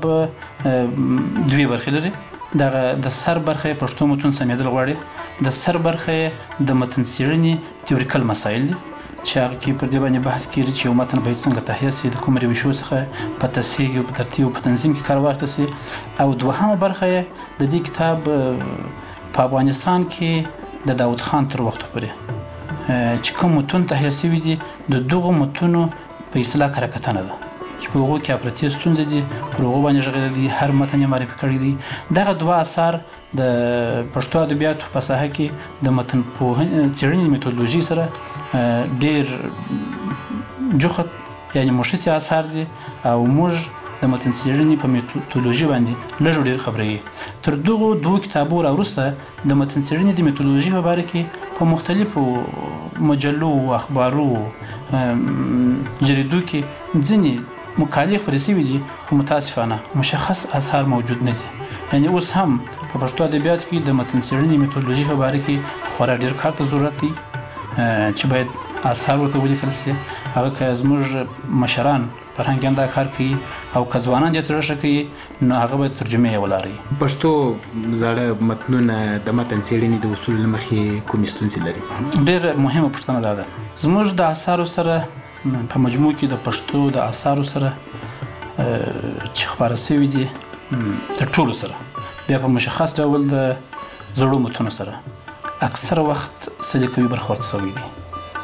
دوی برخې لري. دغه د سر برخه پښتو متون سمیدل غواړي د سر برخه د متن څېړنې تیوریکل مسایل دي چې هغه کې پر دې باندې بحث کېږي چې یو متن باید څنګه تهیه سي د کومو روشو څخه په تصحیح او په ترتیب او په تنظیم کې کار واخیستل سي. او دوهمه برخه یې د دې کتاب په افغانستان کې د داود خان تر وخته پورې چې کوم متون تهیه سوي دي د دغو متونو په اصطلاح کره کتنه ده چې په هغو کې افراطي ستونزې دي پر هغو باندې غږېدلی دي هر متن یې معرفي کړی دی. دغه دوه اثار د پښتو ادبیاتو په ساحه کې د متن څېړنې میتودولوژي سره ډېر جوخت یعنې مشتي اثار دي او موږ د متن څېړنې په میتودولوژي باندې لږ ډېر خبرېږي. تر دغو دوو کتابو راوروسته د متن څېړنې د میتودولوژي په باره کې په مختلفو مجلو اخبارو جریدو کې ځینې مقالې خپرې شوي دي خو متاسفانه مشخص اثار موجود نه دي. یعنې اوس هم په پښتو ادبیاتو کې د متن څېړنې میتودولوژي په باره کې خورا ډېر کار ته ضرورت دی چې باید اثار ورته ولیکل سي. هغه که زموږ مشران فرهنګیان دا کار کوي او که ځوانان دې تر ښه کوي نو هغه به ترجمې یې ولاري. پښتو زاړه متنونه د متن څېړنې د اصول له مخې کومې ستونزې لري؟ ډېره مهمه پوښتنه دا ده. زموږ د اثارو سره په مجموع کې د پښتو د اثارو سره چې خپاره شوي دي د ټولو سره بیا په مشخص ډول د زړو متونو سره اکثره وخت سلیقوي برخورد شوی دی.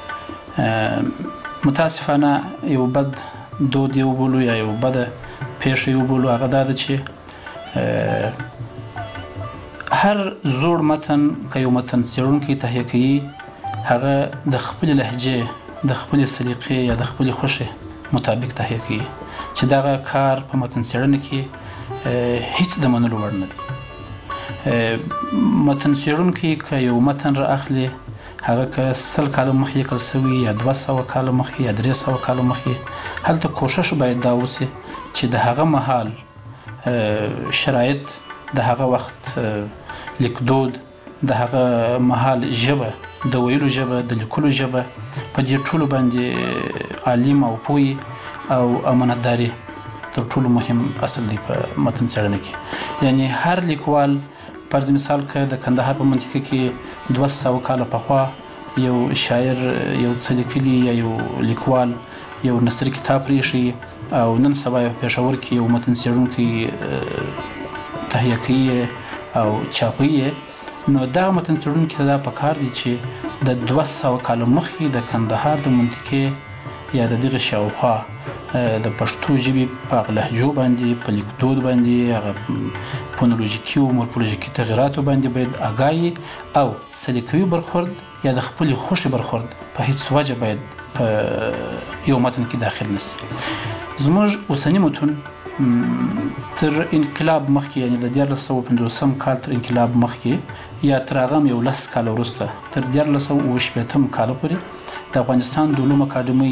متاسفانه یو بد دود یې وبولو یا یو بده پیښه یې وبولو هغه دا ده چې هر زوړ متن که یو متن څېړونکی تهیه کوي هغه د خپلې لهجې د خپلې سلیقې یا د خپلې خوښې مطابق تهیه کوي چې دغه کار په متن څېړنه کې هیڅ د منلو وړ نه دی. متن څېړونکی که یو متن را اخلي هغه که سل کاله مخکې لیکل سوي یا دوه سوه کاله مخکې یا درې سوه کاله مخکې، هلته کوشش باید دا وسي چې د هغه مهال شرایط، د هغه وخت لیکدود، د هغه مهال ژبه، د ویلو ژبه، د لیکلو ژبه، په دې ټولو باندې عالم او پوهی او امانتداري تر ټولو مهم اصل دی په متن څېړنه کې. یعنی هر لیکوال فرض مثال که د کندهار په منطقه کې دوه سوه کاله پخوا یو شاعر یو څه لیکلي یا یو لیکوال یو نثري کتاب پرېښي او نن سبا په پېښور کې یو متن څېړونکی تهیه کوي او چاپوي، نو دغه متن څېړونکي ته دا پکار دی چې د دوه سوه کاله مخکې د کندهار د منطقې یا د دغه شاوخوا د پښتو ژبې په هغه لهجو باندې، په لیکدود باندې، هغه فونولوژیکي او مورفولوژیکي تغیراتو باندې باید آګاهي او سلیقوي برخورد یا د خپلې خوښې برخورد په هیڅ وجه باید په یو متن کې داخل نشي. زموږ اوسني متون تر انقلاب مخکې، یعنی د دیارلس سوه پنځوسم کال تر انقلاب مخکې یا تر هغه هم یو لس کاله وروسته تر دیارلس سوه اوه شپېتم کاله پورې د افغانستان د علومو اکاډمۍ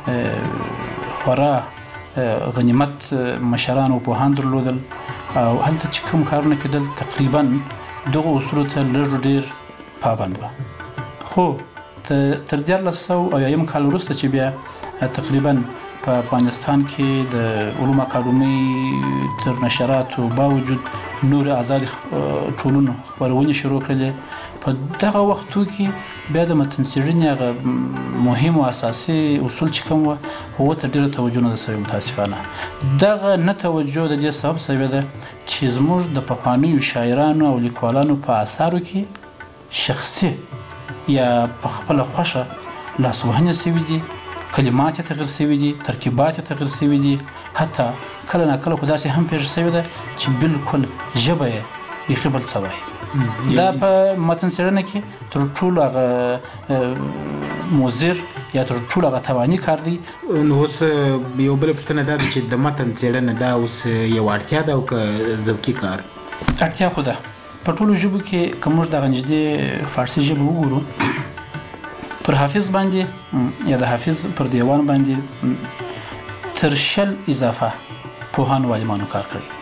خورا غنیمت مشران او پوهان درلودل او هلته چې کوم کارونه کېدل تقریبا دغه اصولو ته لږ ډېر پابند وه. خو تر دیارلس سوه اویایم کال وروسته چې بیا تقریبا په افغانستان کې د علومو اکاډمۍ تر نشراتو باوجود نور آزاد ټولنو خپرونې شروع کړلې، په دغه وختو کې بیا د متن څېړنې هغه مهم او اساسي اصول چې کوم وه هغو ته ډېره توجه نه ده سوې متاسفانه. دغه نه توجه د دې سبب سوې ده چې زموږ د پخوانیو شاعرانو او لیکوالانو په اثارو کې شخصي یا په خپله خوښه لاسوهنې سوي دي، کلمات یې تغیر سوي دي، ترکیبات یې تغیر سوي دي، حتی کله ناکله خو داسې هم پېښه سوې ده چې بالکل ژبه یې بیخي بل څه وایي. دا په متن څېړنه کې تر ټولو هغه مضر یا تر ټولو هغه تاواني کار دی. نو اوس یو بله پوښتنه دا ده چې د متن څېړنه دا اوس یو اړتیا ده او که ذوقي کار؟ اړتیا خو ده. په ټولو ژبو کې که موږ دغه نږدې فارسي ژبه وګورو، پر حافظ باندې یا د حافظ پر دیوان باندې تر شل اضافه پوهانو عالمانو کار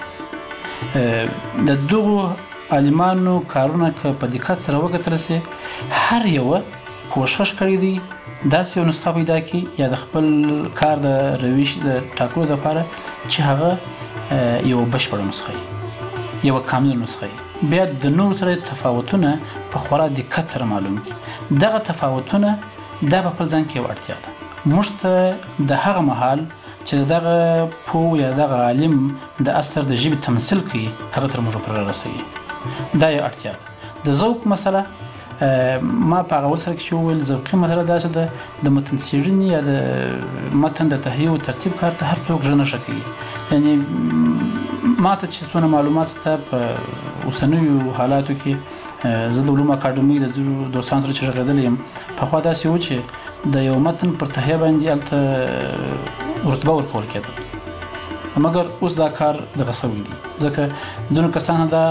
کړی. د دغو عالمانو کارونه که په دقت سره وکتل سي، هر یوه کوشش کړی دی داسې یو نسخه پیدا کړي یا د خپل کار د روش د ټاکلو دپاره چې هغه یوه بشپړه نسخه وي، یوه کامله نسخه وي. بیا د نورو سره تفاوتونه په خورا دقت سره معلوم کړي. دغه تفاوتونه دا په خپل ځان کې یوه اړتیا ده. موږ ته د هغه مهال چې دغه پوه یا دغه عالم د اثر د ژبې تمثیل کوي هغه تر موږ پورې رسوي. دا یو اړتیا ده. د ذوق مسله ما په هغه ول سره کې چې وویل ذوقي مسله داسې ده د متن څېړنې یا د متن د تهیه او ترتیب کار ته هر څوک زړه نښه کوي. یعنی ما ته چې څونه معلومات شته په اوسنیو حالاتو کې، زه د علومو اکاډمۍ د ځینو دوستانو سره چې غږېدلی یم، پخوا داسې و چې د یو متن پر تهیه باندې هلته رتبه ورکول کېدل، مګر اوس دا کار دغه سوی دی. ځکه ځینو کسانو دا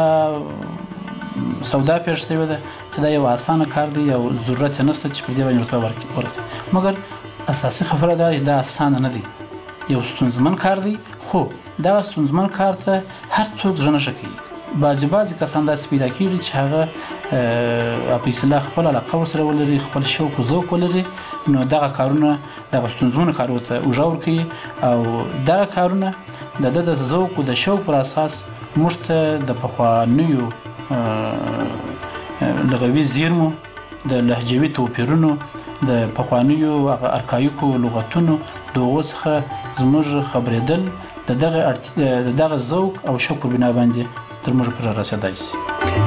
سودا پیښ شوې ده چې دا یو اسانه کار دی او ضرورت یې نشته چې پر دې باندې رتبه ورسوي، مګر اساسي خبره دا دا اسانه نه دی، یو ستونزمن کار دی. خو دا ستونزمن کار ته هر څوک زړه نښه کوي. بعضې بعضې کسان داسې پیدا کېږي چې هغه په اصطلاح خپل علاقه ورسره ولري، خپل شوق و ذوق ولري، نو دغه کارونه دغه ستونزمنو کارونو ته اوږه ورکوي او دغه کارونه د ده د ذوق و د شوق پر اساس موږ ته د پخوانیو لغوي زیرمو، د لهجوي توپیرونو، د پخوانیو هغه ارکایکو لغتونو د هغو څخه زموږ خبرېدل د دغه د دغه ذوق او شوق پر بنا باندې تر موږ پورې رسېدای شي.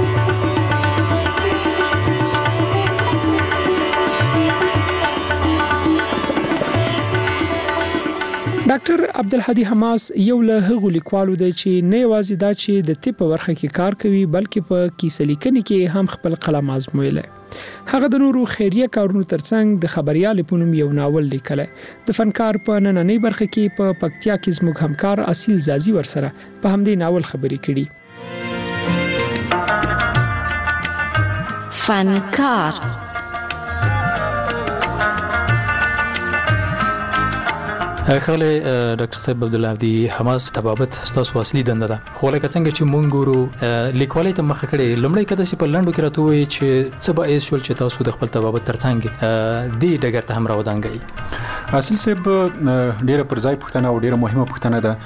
ډاکټر عبدالهادي حماس یو له هغو لیکوالو دی چې نه یوازې دا چې د طب په برخه کې کار کوي بلکې په کیسه لیکنې کې هم خپل قلم آزمویلی. هغه د نورو خیریه کارونو ترڅنګ د خبريال په نوم یو ناول لیکلی. د فنکار په نننۍ برخه کې په پکتیا کې زموږ همکار اصیل زازي ورسره په همدې ناول خبرې کړي. فنکار خغلی ډاکټر صاحب عبدالله دی حماس تبابت ستاسو اصلي دنده ده. خو لکه څنګه چې مونږ ګورو لیکوالۍ ته مخه کړې، لومړی کده چې په لنډو کې راته وایي چې څه باعث شول چې تاسو د خپل تبابت ترڅنګ دې ډګر ته هم راودانګئ. اصل صاحب ډیره پر ځای پوښتنه او ډیره مهمه پوښتنه ده.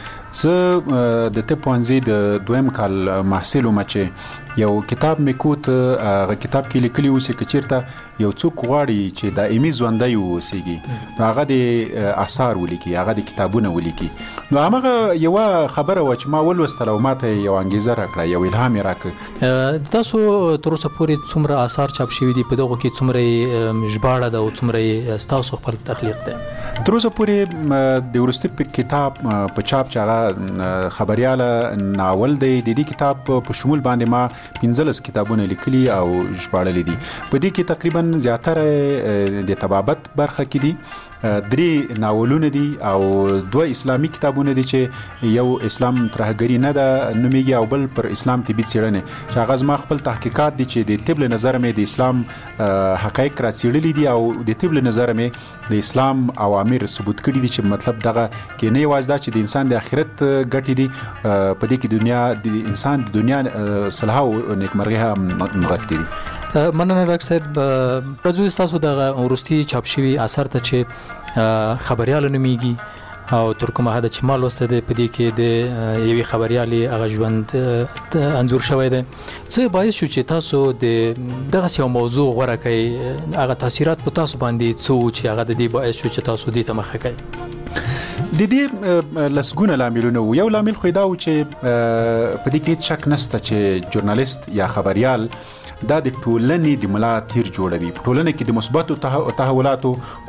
زه د طب پوهنځي د دویم کال محصل وم چې یو کتاب مې کوت، هغه کتاب کې لیکلي و چې چیرته یو څوک غواړي چې دایمي ژوندی واوسیږي نو هغه د آثار ولیکي، هغه د کتابونه ولیکي. نو هغه یو خبره و چې ما ولوستله او ماته یو انګیزه راکړه، یو الهام یې راکړ. تاسو تر اوسه پورې څومره آثار چاپ شوي دي؟ په دغو کې څومره ژباړه ده او څومره ستاسو خپل تخلیق ده؟ تر اوسه پورې د وروستي کتاب په چاپ چې هغه خبرياله ناول دی، د دې کتاب په شمول باندې ما پنځلس کتابونه لیکلي او ژباړلي دي. په دې کې تقریبا زیاتره د طبابت برخه کې دي، درې ناولونه دي او دوه اسلامي کتابونه دي چې یو اسلام ترهګری نه ده نومېږي او بل پر اسلام طبي څېړنې چې هغه زما خپل تحقیقات دي چې د طب له نظره مې د اسلام حقایق را څېړلي دي او د طب له نظره مې د اسلام اوامر ثبوت کړي دي چې مطلب دغه کې نه یوازې دا چې د انسان د آخرت ګټې دي، په دې کې دنیا د انسان د دنیا صلاح او نیکمرغي هم نغښتي دي. مننه ډاکټر صاحب. پرځو تاسو د ورستي چاپ شوی اثر ته چې خبريال نوميږي او تر کومه حد چې مال وسته په دې کې د یوې خبريالي هغه ژوند انځور شوی دی، څه باعث شو چې تاسو د دغه یو موضوع غوړه کړئ؟ هغه تاثیرات په تاسو باندې څه چې هغه د دې باعث شو چې تاسو دې ته مخه کړئ؟ د دې لسګونه لاملونه وو. یو لامل خو دا و چې په دې کې شک نشته چې ژورنالیست یا خبريال دا د ټولنې د ملا تیر جوړوي، په ټولنه کې د مثبتو تحولاتو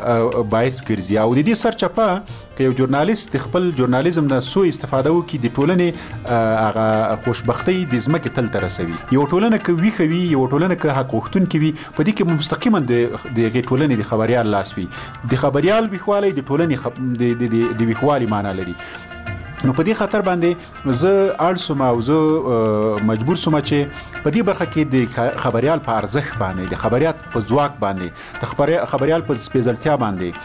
باعث ګرځي او د دې سرچپه که یو ژورنالیست خپل ژورنالیزم نه سو استفاده وکړي د ټولنې هغه خوشبختۍ د ځمکې تل ته رسوي. یو ټولنه که ویښه وي، یو ټولنه که حق غوښتونکې وي، په دې کې مستقیما د هغې ټولنې د خبريال لاس وي. د خبريال ویښوالی د ټولنې د ویښوالي معنا لري. نو په دې خاطر باندې زه اړ سوم او زه مجبور سوم چې په دې برخه کې د خبريال په ارزښت باندې، د خبريات په ځواک باندې، د خبريال په سپېڅلتیا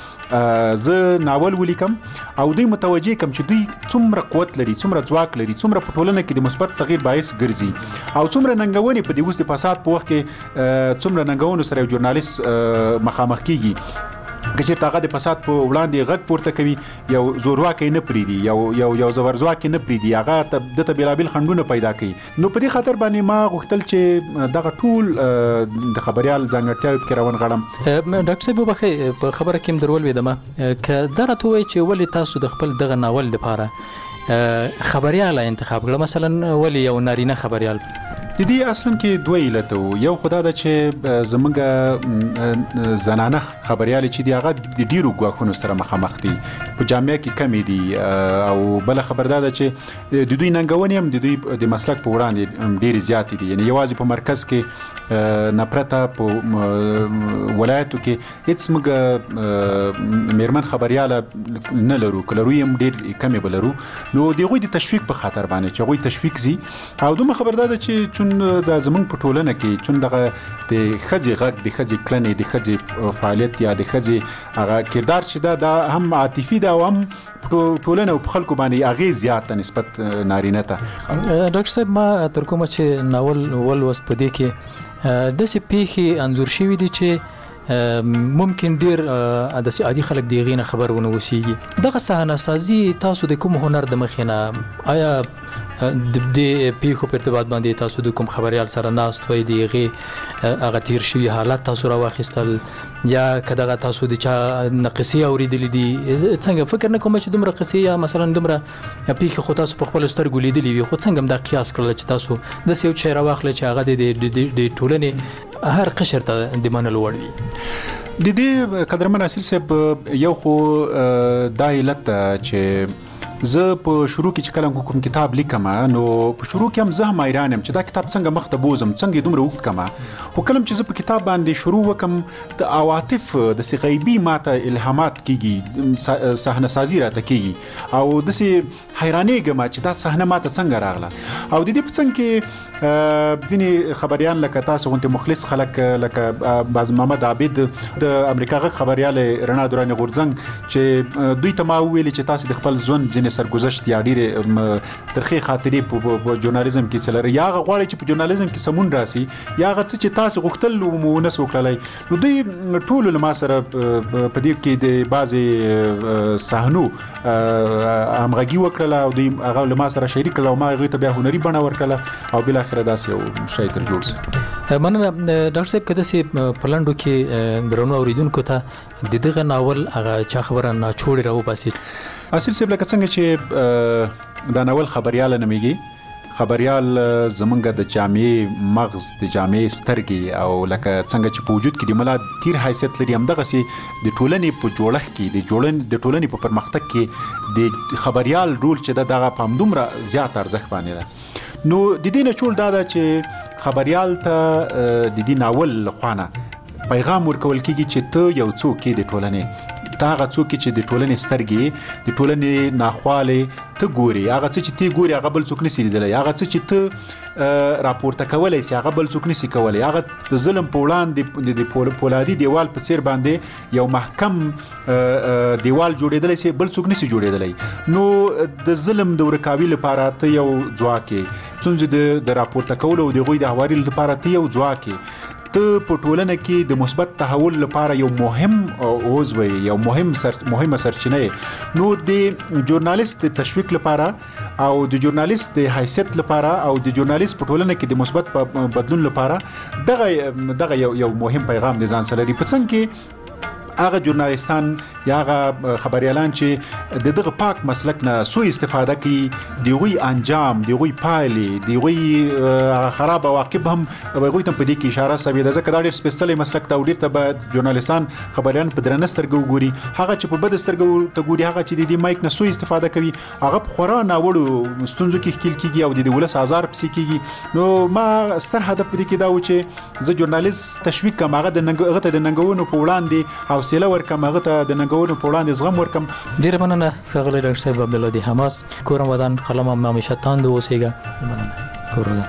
باندې زه ناول ولیکم او دوی متوجه کم چې دوی څومره قوت لري، څومره ځواک لري، څومره په ټولنه کې د مثبت تغییر باعث ګرځي او څومره ننګونې په دې اوس د فساد په وخت کې څومره ننګونو سره یو ژورنالیست مخامخ کیږي. که چېرته هغه د فساد په وړاندې غږ پورته کوي، یو زورواکی نه پرېږدي، یو یو یو زبرځواکی نه پرېږدي، هغه دته بېلابېل خنډونه پیدا کوي. نو په دې خاطر باندې ما غوښتل چې دغه ټول د خبريال ځانګړتیاوې پکې راونغاړم. ډاکټر صاحب وبخښئ، په خبره کې هم در ولوېدم که دا راته ووایي چې ولې تاسو د خپل دغه ناول لپاره خبريال انتخاب کړه، مثلا ولې یو نارینه خبريال؟ د دې اصلا کې دوه علت وو. یو خدا ده چې زمونږ زنانه خبريالي چې دی هغه د ډیرو ګواښونو سره مخامخ دي، په جامعه کې کمی دي او بل خبر ده چې د دوی ننګونې هم د دوی د مسلک په وړاندې ډیر زیات دي. یعنی یوازې په مرکز کې نپرته په ولایتو کې هیڅ موږ میرمن خبرياله نه لرو، کلرو هم ډیر کمی بلرو. نو دغه د تشویق په خاطر باندې چې هغه تشویق زی او دومره خبر ده چې د زمونږ په ټولنه کې چون دغه د ښځې غږ، د ښځې کړنې، د ښځې فعالیت یا د ښځې هغه کردار چې دا دا هم عاطفي ده او هم ټولنه او په خلکو باندې هغې زیات نسبت نارینه ته. ډاکټر صاحب ما تر کومه چې ناول ولوست په دې کې داسې پیښې انځور شوي دي چې ممکن ډیر د عادي خلک دی غینه خبر ونه وسیږي. دغه صحنه سازي تاسو د کوم هنر د مخینه آیا د دې پیښو په ارتباط باندې تاسو د کوم خبريال سره ناست وای دی غي هغه تیر شوی حالت تاسو را واخیستل یا کداغه تاسو د چا نقصي اوریدلې دي؟ څنګه فکر نه کوم چې دومره قصې یا مثلا دومره پیښه خو تاسو په خپل سترګو لیدلې وي، خو څنګه دا قیاس کړل چې تاسو د یو چیرې واخلې چې هغه د ټولنې هر قشر ته د منلو وړ وي؟ د دې قدرمن اصل صاحب یو خو دا علت چې زه په شروع کې چې کله کوم کتاب لیکم نو په شروع کې هم زه هم حیران یم چې دا کتاب څنګه مخ ته بوزم څنګه دومره وخت کما خو کله چې زه په کتاب باندې شروع وکم د عواطف د سی غیبی ماته الهامات کیږي صحنه سازی راته کیږي او د سی حیرانېږم چې دا صحنه ماته څنګه راغله او د دې په څنګه کې ځینې خبريان لکه تاسو غونډه مخلص خلک لکه باز محمد عابد د امریکا غ خبريال رڼا دوران غورځنګ چې دوی ته ما ویل چې تاسو د خپل ځوان ځینې سرګذشت یا ډېر ترخی خاطرې په ژورنالیزم کې چلره یا غواړي چې په ژورنالیزم کې سمون راسي یا غڅ چې تاسو غوښتل مو نس وکړلای نو دوی ټول له ما سره په دې کې د بازي صحنو همغږي وکړه او دوی هغه له ما سره شریک کړه او ما غوښته بیا هنري بڼه ورکړه او بل اخر داسې یو شی تر جوړ سي مننه ډاکټر صاحب کده سي پلانډو کې درنو اوریدونکو ته د دغه ناول هغه چا خبره نه چھوړ راو باسي اصل سیب لکه څنګه چې دا ناول خبريال نمېږي خبريال زمونږ د جامع مغز د جامع سترګي او لکه څنګه چې په وجود کې د ملا تیر حیثیت لري هم دغه سي د ټولنې په جوړښت کې د جوړن د ټولنې په پرمختګ کې د خبريال رول چې دغه پام دومره زیات ارزښت باندې ده نو د دې نه چول دا ده چې خبريال ته د دې ناول لخوانه پیغام ورکول کیږي چې ته یو څوک کې د ټولنې تا هغه څوک چې د ټولنې سترګې د ټولنې ناخواله ته ګوري هغه څه چې تی ګوري هغه بل څوک نشي لیدلای هغه څه چې ته راپورته کولای سي هغه بل څوک نشي کولای هغه د ظلم په وړاندې د پولادي دیوال په څیر باندې یو محکم دیوال جوړېدل سي بل څوک نشي جوړېدلای نو د ظلم د ورکاوي لپاره ته یو ځواکې څنګه د راپورته کولو او د غوي د حواري لپاره ته یو ځواکې ته په ټولنه کې د مثبت تحول لپاره یو مهم عضو یو مهم سر مهمه سرچینه نو د ژورنالیست د تشویق لپاره او د ژورنالیست د حیثیت لپاره او د ژورنالیست په ټولنه کې د مثبت بدلون لپاره دغه دغه یو یو مهم پیغام د ځان سره لري په څنګه کې هغه ژورنالیستان یا هغه خبريالان چې د دغه پاک مسلک نه سو استفاده کوي دیوی انجام دیوی پایلې دیوی خراب عواقب هم هغه ته په دې کې اشاره سوي ده ځکه دا ډېر سپیشل مسلک ته ډېر ته به ژورنالیستان خبريان په درنه سترګو ګوري هغه چې په بد سترګو ته ګوري هغه چې د دې مایک نه سو استفاده کوي هغه په خورا ناوړو ستونزو کې خل کیږي او د ولس آزار پسې کیږي نو ما ستر هدف دې کې دا و چې زه ژورنالیست تشویق کوم هغه د ننګ هغه ته د ننګونو په وړاندې او سیله ورکم هغه ته د ننګونو په وړاندې زغم ورکم ډیر مننه ښاغلی ډاکټر صاحب عبدالله حماس کورم ودان قلم هم همیشه تاند اوسېږه مننه کورونه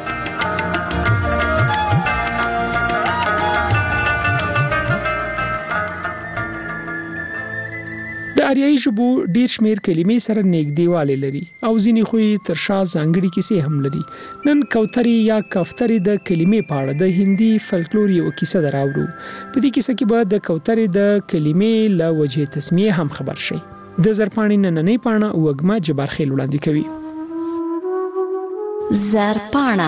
د آریایي ژبو ډیر شمیر کلمې سره نږدېوالی لري او ځینې خو یې تر شا ځانګړي کیسې هم لري نن کوترې یا کفترې د کلمې په اړه د هندي فلکلور یو کیسه دراوړو په دې کیسه کې به د کوترې د کلمې له وجې تسمیه هم خبر شي د زرپاڼې نننۍ پاڼه وګما جبارخیل وړاندې کوي زرپاڼه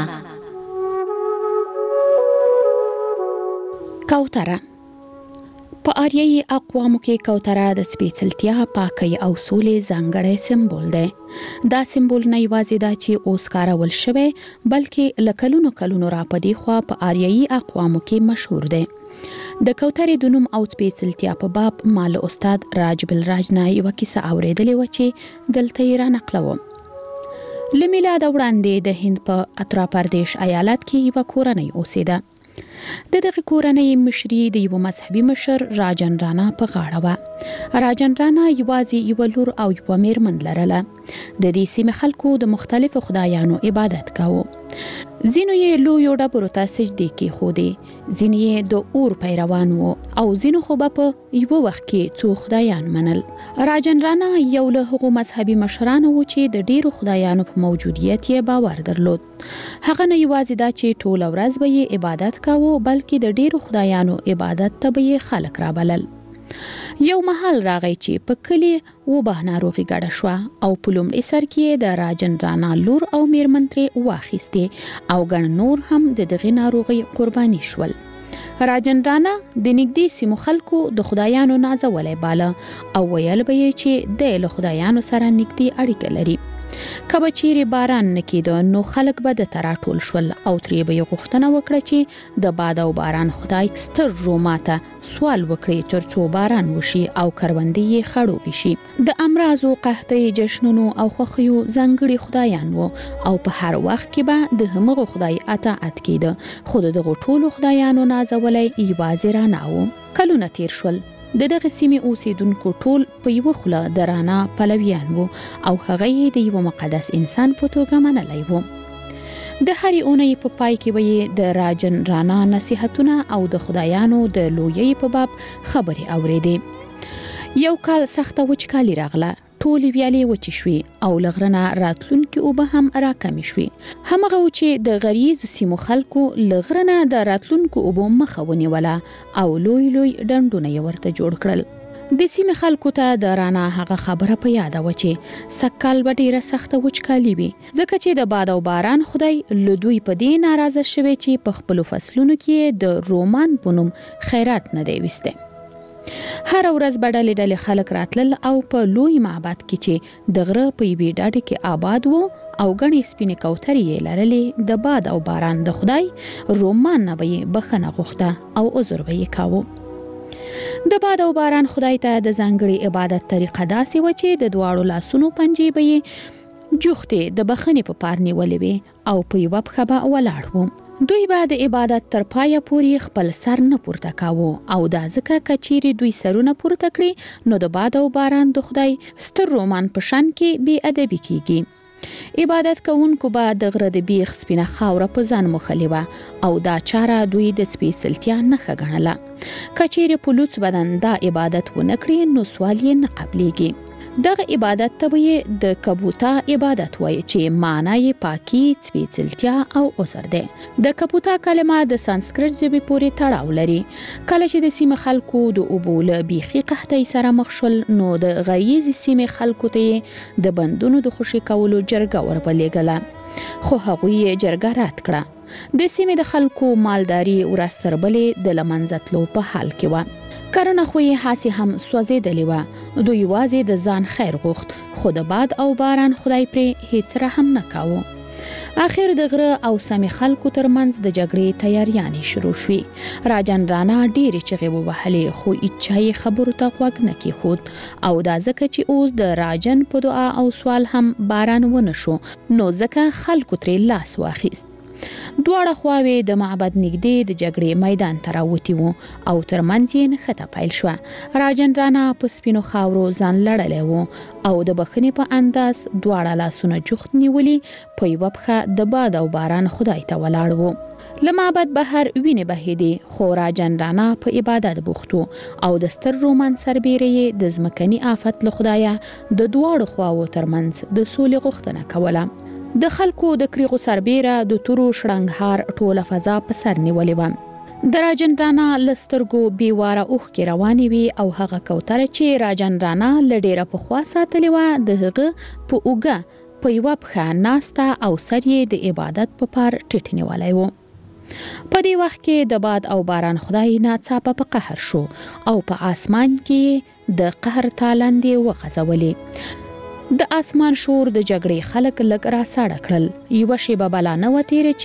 کوتره په آریایي اقوامو کې کوتره د سپېڅلتیا، پاکۍ او سولې ځانګړی سمبول دی. دا سمبول نه یوازې دا چې اوس کارول شوی بلکې له کلونو کلونو راپدې خوا په آریایي اقوامو کې مشهور دی. د کوترې د نوم او سپېڅلتیا په باب ما له استاد راج بلراج نه یوه کیسه اورېدلې وه چې دلته یې رانقلوم. له میلاده وړاندې د هند په اترا پردیش ایالت کې یوه کورنۍ اوسېده. د دغه کورنۍ مشري د یو مذهبي مشر راجن رانا په غاړه وه. راجن رانا یوازې یو لور او یو میرمن لرله. د دې سیمې خلکو د مختلفو خدایانو عبادت کاوه. ځینو یې لویو ډبرو ته سجدې کېښودې، ځینې یې د اور پیروان وو او ځینو خو به په یوه وخت کې څو خدایان منل. راجن رانا یو له هغو مذهبي مشرانو و چې د ډیرو خدایانو په موجودیت یې باور درلود. هغه نه یوازې دا چې ټوله ورځ به یې عبادت کاوه بلکې د ډیرو خدایانو عبادت ته به یې خلک رابلل. یو مهال راغی چې په کلي وبا ناروغي ګډه شوه او په لومړي سر کې د راجن رانا لور او میرمن ترې واخیستې او ګڼ نور هم د دغې ناروغۍ قرباني شول. راجن رانا د نږدې سیمو خلکو د خدایانو نازولی باله او ویل به یې چې دی له خدایانو سره نږدې اړیکه لري. کله چې باران نکیده نو خلک به د تراټول شول او ترې به غوښتنه وکړه چې د باد او باران خدای ستر روماته سوال وکړي ترڅو باران وشي او کروندې خړوب شي. د امراض او قحطۍ جشنونو او خوخیو ځانګړي خدایان وو او په هر وخت کې به د همغه خدای اطاعت کیده. خود د غټولو خدایانو نازولای یوازې را نه و. کلونه تیر شول. د دغه سیمې اوسیدونکو ټول په یو خله د رانا پلویان وو او هغه یې د یو مقدس انسان په توګه منلی وو. د هرې اونۍ په پای کې به د راجن رانا نصیحتونه او د خدایانو د لویۍ په باب خبرې اورېدې. یو کال سخته وچکالي راغله. ټولې ویالې وچې شوې او لغرنه راتلونکي اوبه هم راکمې شوې. همغه و چې د غریزو سیمو خلکو لغرنه د راتلونکو اوبو مخه ونیوله او لوی لوی ډنډونه یې ورته جوړ کړل. د سیمې خلکو ته د رانا هغه خبره په یاد و چې سکال به ډیره سخته وچکالي وي ځکه چې د باد او باران خدای له دوی په دې ناراضه شوی چې په خپلو فصلونو کې د رومان په نوم خیرات نه دی وسته. هر ورځ به ډلې ډلې خلک راتلل او په لوی معبد کې چې د غره په یوې ډډې کې آباد وو او ګڼې سپینې کوترې یې لرلې د باد او باران د خدای رومان نه به یې بخښنه غوښته او عذر به یې کاوه. د باد او باران خدای ته د ځانګړي عبادت طریقه داسې و چې د دواړو لاسونو پنجې به یې جوختې د بخښنې په پار نیولې وې او په یوه پښه به ولاړ وو. دوی به د عبادت تر پایه پورې خپل سر نه پورته کاوه او دا ځکه کچېرې دوی سرونه پورته کړي نو د باد او باران د خدای ستر رومان په شان کې بې ادبي کیږي. عبادت کوونکو به د غره د بیخ سپینه خاوره په ځان موښلې وه او دا چاره دوی د سپېڅلتیا نښه ګڼله. کچېرې په لوڅ بدن دا عبادت ونه کړي نو سوال یې نه قبلېږي. دغه عبادت ته به د کبوتا عبادت وایي چې معنی یې پاکي، سپېڅلتیا او عذر دی. د کبوتا کلمه د سانسکریت ژبې پورې تړاو لري. کله چې د سیمې خلکو د اوبو له بیخي قحطۍ سره مخ شول نو د غریزي سیمې خلکو ته د بندونو د خوشي کولو جرګه وربلېږله خو هغوی یې جرګه رد کړه. د سیمې د خلکو مالداري ورځ تر بلې د له منځه تلو په حال کې وه. کرنه خو یې هاسې هم سوځېدلې وه. دوی یوازې د ځان خیر غوښت خو د باد او باران خدای پرې هیڅ رحم نه کاوه. اخر د غره او سیمې خلکو ترمنځ د جګړې تیاریانې شروع شوې. راجن رانا ډېرې چغې ووهلې خو هیچا یې خبرو ته غوږ نه کېښود او دا ځکه چې اوس د راجن په دعا او سوال هم باران ونه شو نو ځکه خلکو ترې لاس واخیست. دواړه خواوې د معبد نږدې د جګړې میدان ته راوتي وو او ترمنځ یې نښته پیل شوه. راجن رانا په سپینو خاورو ځان لړلی وو او د بخښنې په انداز دواړه لاسونه جوخت نیولي په یوه پښه د باد او باران خدای ته ولاړ وو. له معبد بهر وینې بهېدې خو راجن رانا په عبادت بوخت وو او د ستر رومان سربیره یې د ځمکني آفت له خدایه د دواړو خواوو ترمنځ د سولې غوښتنه کوله. د خلکو د کریغو سربیره د تورو شړنګهار ټوله فضا په سر نیولې وه. د راجن رانا له سترګو بېواره اوښکې روانې وې او هغه کوتره چې راجن رانا له ډېره پخوا ساتلې وه د هغه په اوږه په یوه پښه ناسته او سر یې د عبادت په پار ټیټ نیولی و. په دې وخت کې د باد او باران خدای ناڅاپه په قهر شو او په آسمان کې د قهر تالندې وغځولې. د آسمان شور د جګړې خلک لږ را ساړه کړل. یوه شیبه بلا نه وه تېره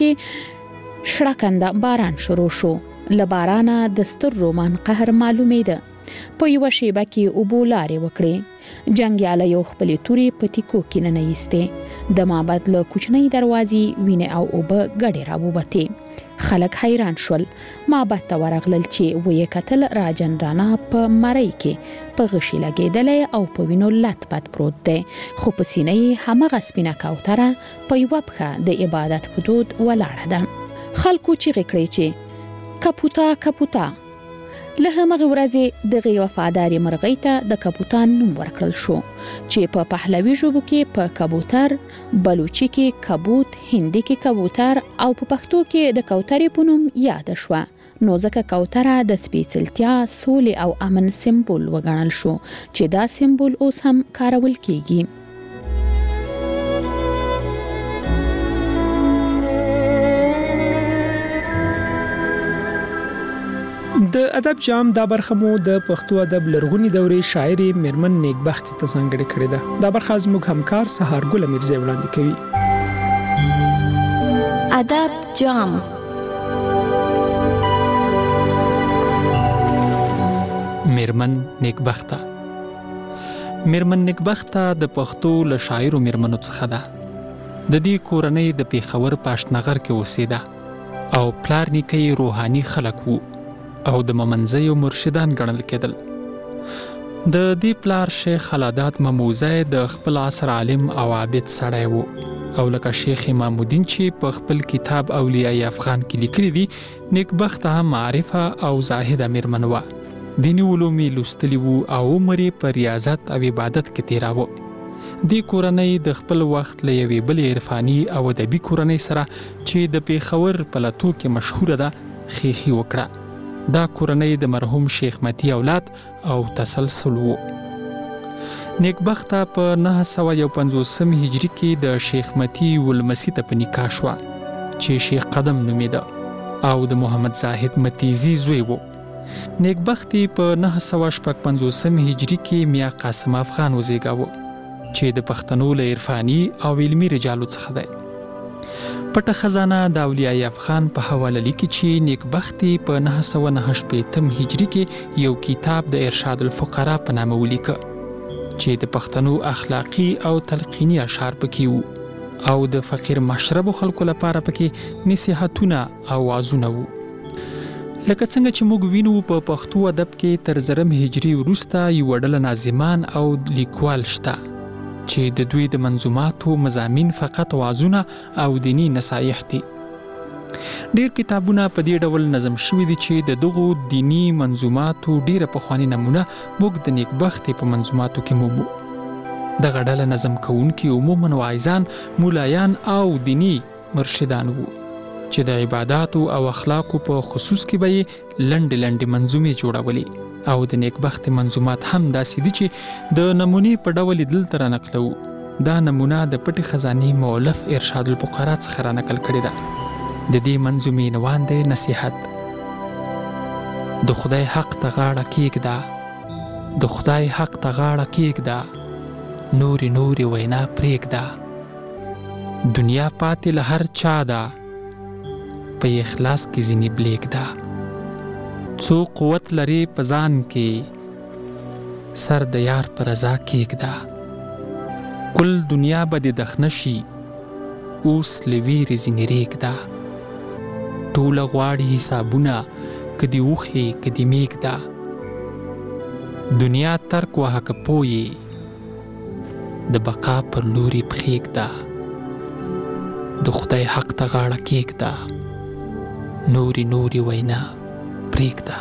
چې شړکنده باران شروع شو. له بارانه د ستر رومان قهر معلومېده. په یوه شیبه کې اوبو لارې وکړې. جنګیالیو خپلې تورې په تیکو کې ننیستې. د معبد له کوچنۍ دروازې وینې او اوبه ګډې راووتې. خلک حیران شول. معبد ته ورغلل چې ویې کتل راجن رانا په مرۍ کې په غشي لګېدلی او په وینو لت پت پروت دی خو په سینه یې همغه سپینه کوتره په یوه پښه د عبادت په دود ولاړه ده. خلکو چیغې کړې چې کپوتا کپوتا. له همغې ورځې دغې وفادارې مرغۍ ته د کپوتان نوم ورکړل شو چې په پهلوي ژبو کې په کبوتر، بلوچي کې کبوت، هندي کې کبوتر او په پښتو کې د کوترې په نوم یاده شوه. نو ځکه کوتره د سپېڅلتیا، سولې او امن سمبول وګڼل شو چې دا سمبول اوس هم کارول کیږي. د د ادب جام دا برخه مو د پښتو ادب لرغونی دورې شاعري میرمن نیکبخت ته ځانګړې کړې ده. دا برخه زموږ همکار سهار ګل میرزا وړاندې کوي. ادب جام. میرمن نیکبخته میرمن نیکبخته د پښتو له شاعرو میرمنو څخه ده. د دې کورنۍ د پیښور پاشنغر کې اوسېده او پلار نیکه یې روحاني خلک وو او د ممنځیو مرشدان ګڼل کېدل. د دې پلار شیخ خلادات مموزه د خپل عصر عالم او عابد سړی وو او لکه شیخ امام الدین چې په خپل کتاب اولیاء افغان کې لیکلي دي، نیکبخته هم معرفه او زاهده میرمن وه. دیني علوم یې لوستلي وو او عمر یې په ریاضت او عبادت کې تیراوه. دې کورنۍ د خپل وخت له یوې بلې عرفاني او ادبي کورنۍ سره چې د پیښور په لاتو کې مشهوره ده خیخي وکړه. دا کورنۍ د مرحوم شیخ متی اولاد او تسلسل وو. نیکبخته په نهه سوه یو پنځوسم هجري کې د شیخ متی ولمسی ته په نکاح شوه چې شیخ قدم نومیده او د محمد زاهد متیزي زوی وو. نیکبختي په نهه سوه شپږ پنځوسم هجري کې میا قاسم افغان وزیږاوه چې د پښتنو له عرفاني او علمي رجالو څخه دی. پټه خزانه د اولیاء افغان په حواله لیکي چې نیکبختي په نهه سوه نهه شپېتم هجري کې یو کتاب د ارشاد الفقراء په نامه ولیکه چې د پښتنو اخلاقی او تلقینی اشعار پکې وو او د فقیر مشربو خلکو لپاره پکې نصیحتونه او وعظونه وو. لکه څنګه چې موږ وینو په پښتو ادب کې تر زرم هجري وروسته یو ډله ناظمان او لیکوال شته چې د دوی د منظوماتو مضامین فقط وعظونه او دینی نصایح دي. ډیر کتابونه په دې ډول نظم شوي دي چې د دغو دینی منظوماتو ډیره پخواني نمونه موږ د نیکبختي په منظوماتو کې مومو. دغه ډله نظم کوونکي عموماً واعظان، مولایان او دینی مرشدان وو چې د عباداتو او اخلاقو په خصوص کې به یې لنډې لنډې منظومې جوړولې او د نیکبخت منظومات هم داسې دي چې د نمونې په ډول دلته را نقلو. دا نمونه د پټې خزانې مؤلف ارشاد الفقراء څخه را نقل کړې ده. د دې منظومې عنوان دی نصیحت. د خدای حق ته غاړه کېږده، د خدای حق ته غاړه کېږده، نورې نورې وینا پرېږده، دنیا پاتې له هر چا ده، په اخلاص کې ځینې بلېږده. څو قوت لري په ځان کې، سر د یار په رضا کېږده. کل دنیا به دې دخنه شي، اوس له ویرې ځینې رېږده. ټوله غواړي حسابونه، که دې وخې که دې مېږده. دنیا ترک وهه که پویې، د بقا پر لوري پښېږده. د خدای حق ته غاړه کېږده، نوري نوري وینا پرېږده.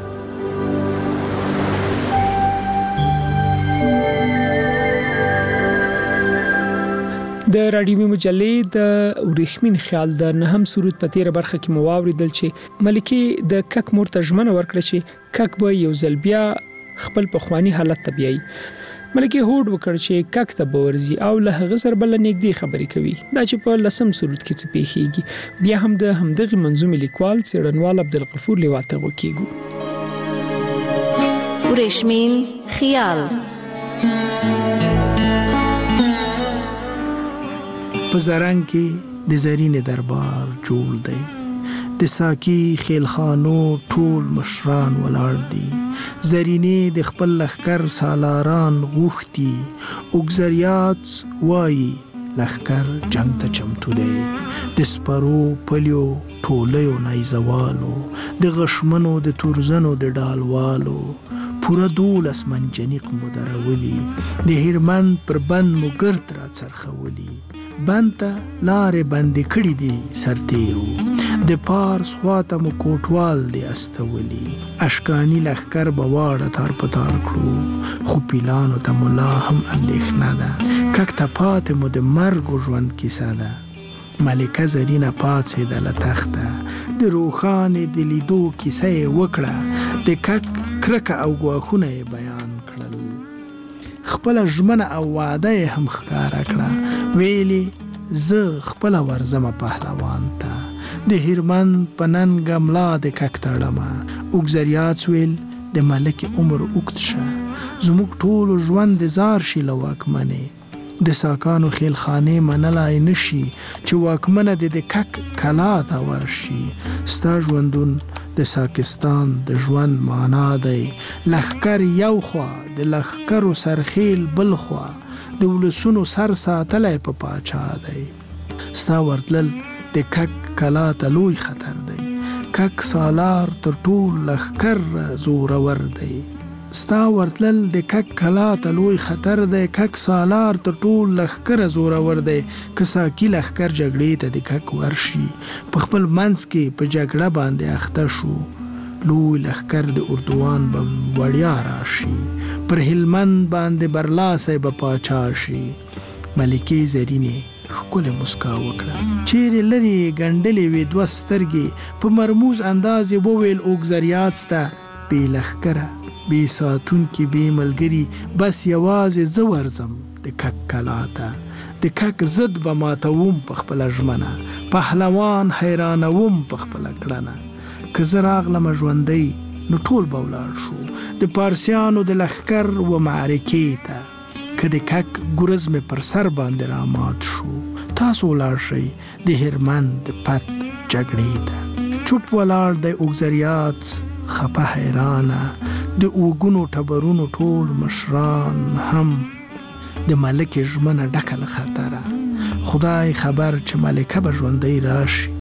د راډیوي مجلې د ورېښمین خیال د نهم سرود په تیره برخه کې مو واورېدل چې ملکې د کک مور ته ژمنه ورکړه چې کک به یو ځل بیا خپل پخواني حالت ته بیایي. ملکې هوډ وکړ چې کک ته به ورځي او له هغه سره به له نږدې خبرې کوي. دا چې په لسم سرود کې څه پیښیږي بیا هم د همدغې منظومې لیکوال څېړنوال عبدالغفور لیوا ته غوږ ورېښمین خیال. په زرنګ کې د زرین دربار جوړ دی، د ساکی خیلخانو ټول مشران ولاړ دي. زرینې د خپل لښکر سالاران غوښتي، اوګزریات وایي لښکر جنگ ته چمتو دی. د سپرو پلیو ټولیو نیزوالو، د غشمنو د تورزنو د ډالوالو، پوره دولس منجنیق مو درولي، د هیرمند پر بند مو ګرد را څرخولي. بند ته لارې بندې کړي دي سرتیرو، د پارس خواته مو کوټوال دی استولي. اشکانی لښکر به واړه تار په تار کړو، خو پیلانو ته مو لا هم اندېښنه ده. کک ته پاتې مو د مرګ و ژوند کیسه ده. ملکه زرینه پاڅېده له تخته، د روښانې د لیدو کیسه یې وکړه، د کک کرکه او ګواښونه یې بیان کړل. خپله ژمنه او وعده یې هم ښکاره کړه، ویلې زه خپل ورزم پهلوان ته د هیرمن پننګ ملا د ککتړما وګزریات ویل د ملک عمر اوکت شه زموږ ټول ژوند زار شي لواکمنه د ساکانو خیل خانه منلای نشي چې واکمنه د کک کلا تا ورشي ستا ژوندون د ساکستان د ژوند معنا دی لخر یو خوا د لخر سرخیل بل خوا د ولسونو سر ساتلای په پاچا دی ستا ورتلل د کک کلا ته لوی خطر دی کک سالار تر ټول لخر زور ور دی ستا ورتلل د کک کلا ته لوی خطر دی کک سالار تر ټول لخر زور ور دی کسا کی لخر جګړې ته د کک ورشي په خپل منځ کې په جګړه باندې اخته شو لوی لخر د اردوان به وړیا راشي پر هلمند باندې برلاسه به پاچا شي ملکه زرینه خپل مسکا وکړه چیرې لري ګندلې وې دوه سترګې په مرموز انداز وویل اوګزریات ستا بې لښکره بې ساتونکي بې ملګري بس یوازې زه ورځم د کک کلا ته د کک ضد به ماتوم په خپله ژمنه پهلوان حیرانوم په خپله کړنه که زه راغلم ژوندی نو ټول به ولاړ شو د پارسیانو د لښکر و معرکې ته که د کک ګرز مې پر سر باندې رامات شو تاسو ولاړ شئ د هرمند د پت جګړې ته چوپ ولاړ د اوګزریات خپه حیرانه د اوګونو ټبرونو ټول مشران هم د ملک ژمنه ډکه له خطره خدای خبر چې ملکه به ژوندی راشي